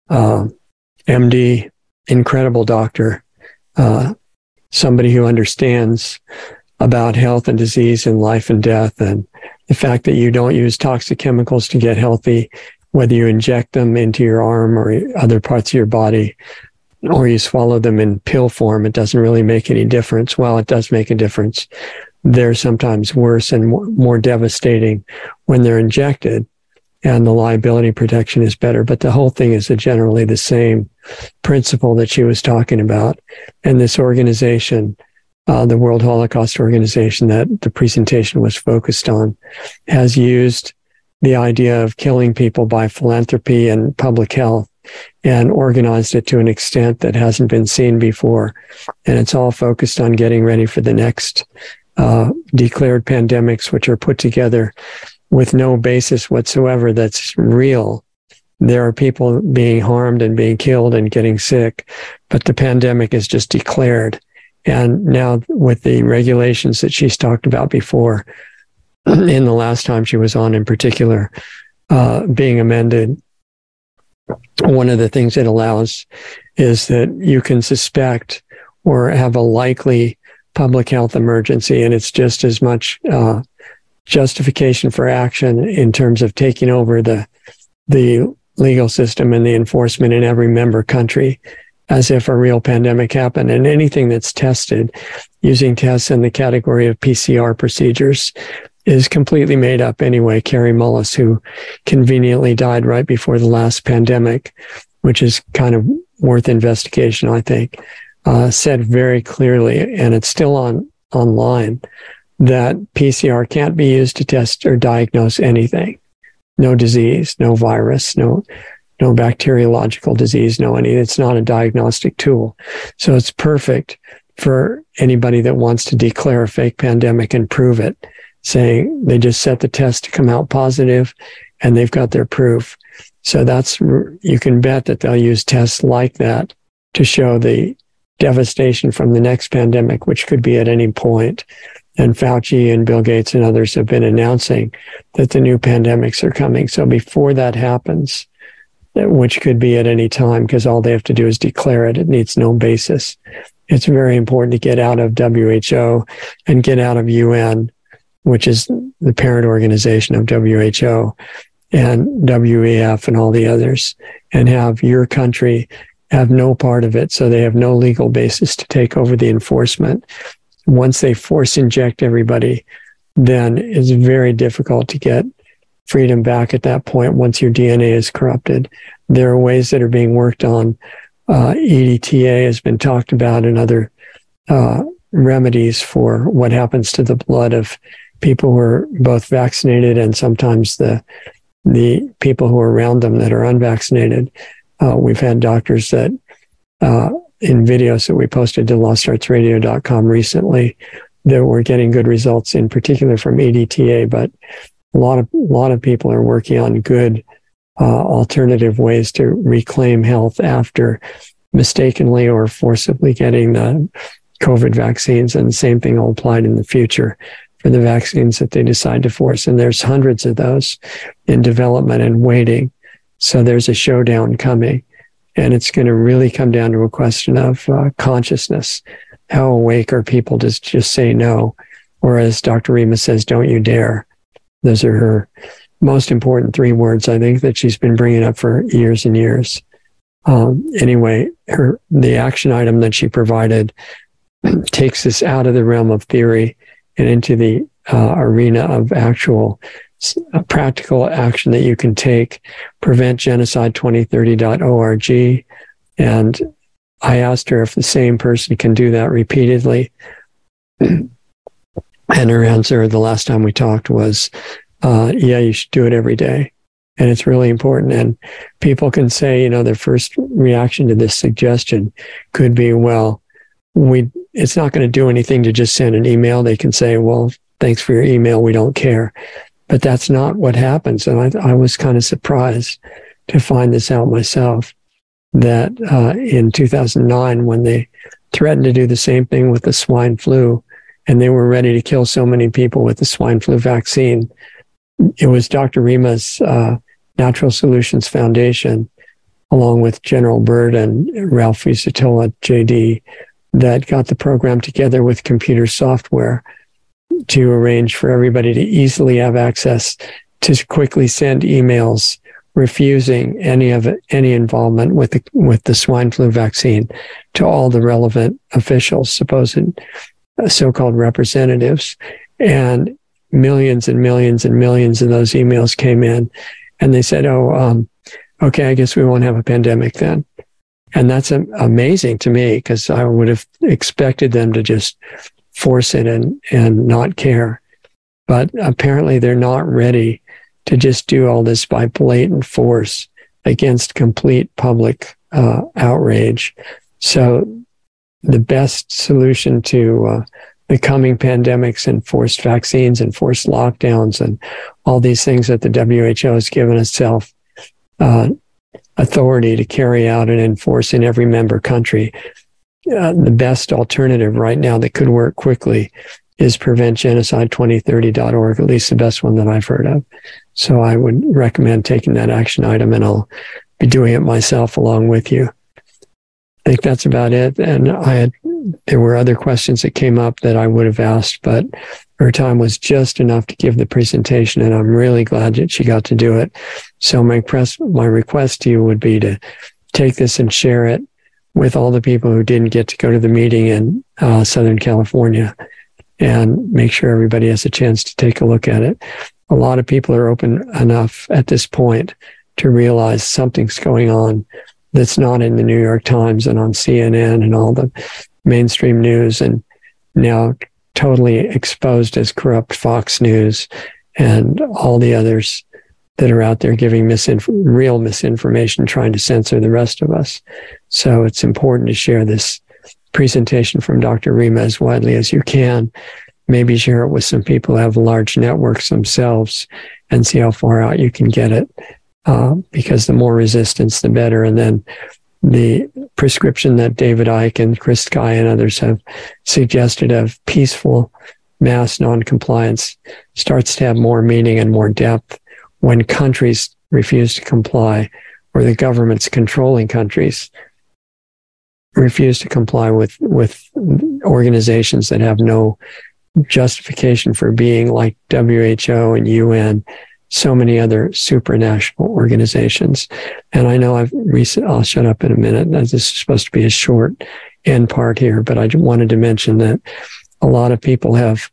MD, incredible doctor. Somebody who understands about health and disease and life and death, and the fact that you don't use toxic chemicals to get healthy, whether you inject them into your arm or other parts of your body, or you swallow them in pill form, it doesn't really make any difference. Well, it does make a difference. They're sometimes worse and more devastating when they're injected, and the liability protection is better. But the whole thing is generally the same principle that she was talking about. And this organization, the World Holocaust Organization that the presentation was focused on, has used the idea of killing people by philanthropy and public health and organized it to an extent that hasn't been seen before. And it's all focused on getting ready for the next declared pandemics, which are put together with no basis whatsoever that's real. There are people being harmed and being killed and getting sick, but the pandemic is just declared. And now with the regulations that she's talked about before, in the last time she was on in particular, being amended, one of the things it allows is that you can suspect or have a likely public health emergency, and it's just as much justification for action in terms of taking over the legal system and the enforcement in every member country as if a real pandemic happened. And anything that's tested using tests in the category of PCR procedures is completely made up anyway. Kary Mullis, who conveniently died right before the last pandemic, which is kind of worth investigation, I think, said very clearly, and it's still online, that PCR can't be used to test or diagnose anything. No disease, no virus, no bacteriological disease, no any. It's not a diagnostic tool. So it's perfect for anybody that wants to declare a fake pandemic and prove it, saying they just set the test to come out positive and they've got their proof. So you can bet that they'll use tests like that to show the devastation from the next pandemic, which could be at any point. And Fauci and Bill Gates and others have been announcing that the new pandemics are coming. So before that happens, which could be at any time, because all they have to do is declare it. It needs no basis. It's very important to get out of WHO and get out of UN, which is the parent organization of WHO, and WEF and all the others, and have your country have no part of it. So they have no legal basis to take over the enforcement. Once they force inject everybody, then it's very difficult to get freedom back at that point once your DNA is corrupted. There are ways that are being worked on. EDTA has been talked about, and other remedies for what happens to the blood of people who are both vaccinated and sometimes the people who are around them that are unvaccinated. We've had doctors that in videos that we posted to lostartsradio.com recently that were getting good results, in particular from EDTA, but a lot of people are working on good alternative ways to reclaim health after mistakenly or forcibly getting the COVID vaccines. And the same thing will apply in the future for the vaccines that they decide to force. And there's hundreds of those in development and waiting. So there's a showdown coming. And it's going to really come down to a question of consciousness. How awake are people to just say no? Or as Dr. Rima says, don't you dare. Those are her most important 3 words, I think, that she's been bringing up for years and years. Anyway, the action item that she provided takes us out of the realm of theory and into the arena of actual practical action that you can take. PreventGenocide2030.org. And I asked her if the same person can do that repeatedly. And her answer the last time we talked was, yeah, you should do it every day. And it's really important. And people can say, their first reaction to this suggestion could be, well, it's not going to do anything to just send an email. They can say, well, thanks for your email. We don't care. But that's not what happens. And I was kind of surprised to find this out myself, that in 2009, when they threatened to do the same thing with the swine flu, and they were ready to kill so many people with the swine flu vaccine, it was Dr. Rima's Natural Solutions Foundation, along with General Byrd and Ralph Fusatola, JD, that got the program together with computer software to arrange for everybody to easily have access to quickly send emails refusing any involvement with the swine flu vaccine to all the relevant officials, supposed so-called representatives. And millions and millions and millions of those emails came in, and they said, okay, I guess we won't have a pandemic then. And that's amazing to me, because I would have expected them to just force it and not care. But apparently they're not ready to just do all this by blatant force against complete public outrage. So the best solution to the coming pandemics and forced vaccines and forced lockdowns and all these things that the WHO has given itself authority to carry out and enforce in every member country, the best alternative right now that could work quickly is PreventGenocide2030.org, at least the best one that I've heard of. So I would recommend taking that action item, and I'll be doing it myself along with you. I think that's about it. And there were other questions that came up that I would have asked, but her time was just enough to give the presentation, and I'm really glad that she got to do it. So my request to you would be to take this and share it with all the people who didn't get to go to the meeting in Southern California, and make sure everybody has a chance to take a look at it. A lot of people are open enough at this point to realize something's going on that's not in the New York Times and on CNN and all the mainstream news, and now totally exposed as corrupt Fox News and all the others that are out there giving real misinformation, trying to censor the rest of us. So it's important to share this presentation from Dr. Rima as widely as you can. Maybe share it with some people who have large networks themselves and see how far out you can get it, because the more resistance, the better. And then the prescription that David Icke and Chris Sky and others have suggested of peaceful mass noncompliance starts to have more meaning and more depth when countries refuse to comply, or the governments controlling countries refuse to comply with organizations that have no justification for being, like WHO and UN, so many other supranational organizations. And I know I'll shut up in a minute. This is supposed to be a short end part here, but I wanted to mention that a lot of people have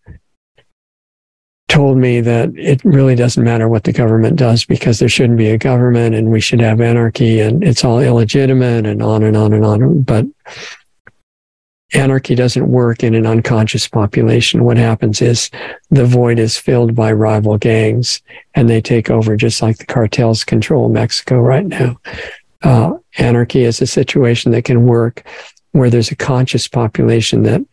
told me that it really doesn't matter what the government does, because there shouldn't be a government and we should have anarchy and it's all illegitimate and on and on and on. But anarchy doesn't work in an unconscious population. What happens is the void is filled by rival gangs, and they take over, just like the cartels control Mexico right now. Anarchy is a situation that can work where there's a conscious population that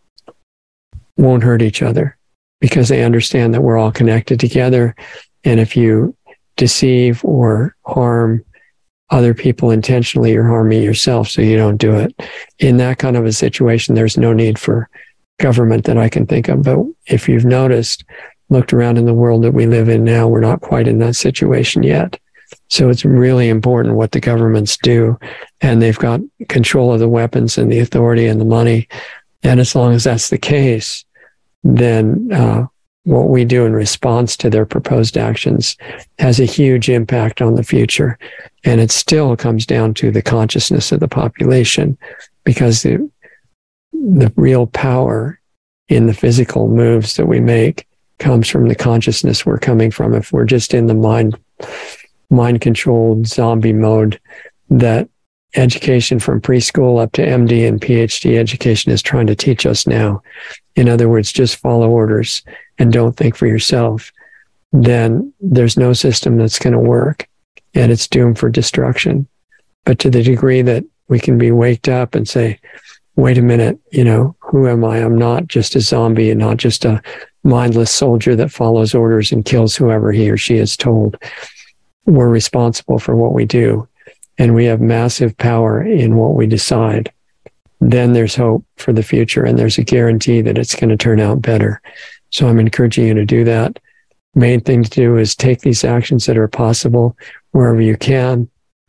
won't hurt each other, because they understand that we're all connected together. And if you deceive or harm other people intentionally, you're harming yourself, so you don't do it. In that kind of a situation, there's no need for government that I can think of. But if you've noticed, looked around in the world that we live in now, we're not quite in that situation yet. So it's really important what the governments do. And they've got control of the weapons and the authority and the money. And as long as that's the case, then what we do in response to their proposed actions has a huge impact on the future. And it still comes down to the consciousness of the population, because the real power in the physical moves that we make comes from the consciousness we're coming from. If we're just in the mind-controlled zombie mode that education from preschool up to MD and PhD education is trying to teach us now, in other words, just follow orders and don't think for yourself, then there's no system that's going to work, and it's doomed for destruction. But to the degree that we can be waked up and say, wait a minute, who am I? I'm not just a zombie and not just a mindless soldier that follows orders and kills whoever he or she is told. We're responsible for what we do, and we have massive power in what we decide. Then there's hope for the future, and there's a guarantee that it's going to turn out better. So I'm encouraging you to do that. Main thing to do is take these actions that are possible wherever you can,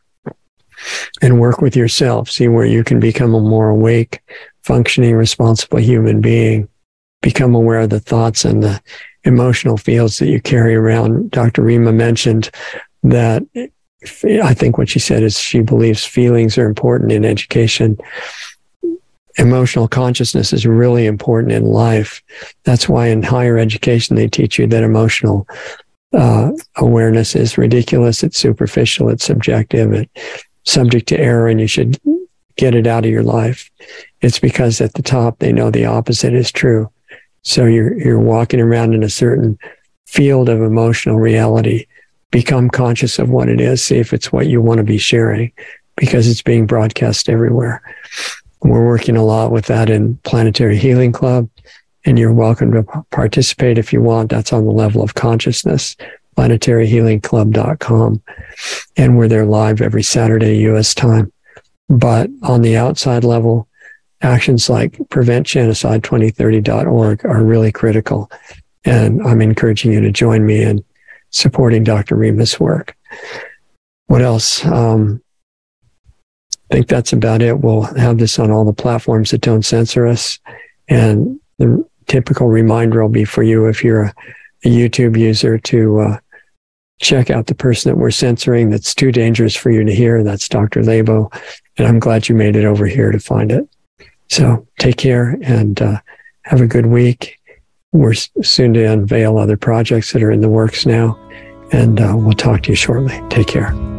and work with yourself. See where you can become a more awake, functioning, responsible human being. Become aware of the thoughts and the emotional fields that you carry around. Dr. Rima mentioned that, I think what she said is she believes feelings are important in education. Emotional consciousness is really important in life. That's why in higher education, they teach you that emotional awareness is ridiculous. It's superficial. It's subjective. It's subject to error, and you should get it out of your life. It's because at the top, they know the opposite is true. So you're walking around in a certain field of emotional reality. Become conscious of what it is. See if it's what you want to be sharing, because it's being broadcast everywhere. We're working a lot with that in Planetary Healing Club, and you're welcome to participate if you want. That's on the level of consciousness, planetaryhealingclub.com. And we're there live every Saturday, U.S. time. But on the outside level, actions like preventgenocide2030.org are really critical. And I'm encouraging you to join me in supporting Dr. Rima's work. What else? I think that's about it. We'll have this on all the platforms that don't censor us. And the typical reminder will be for you if you're a YouTube user to check out the person that we're censoring that's too dangerous for you to hear. That's Dr. Labo. And I'm glad you made it over here to find it. So take care and have a good week. We're soon to unveil other projects that are in the works now. And we'll talk to you shortly. Take care.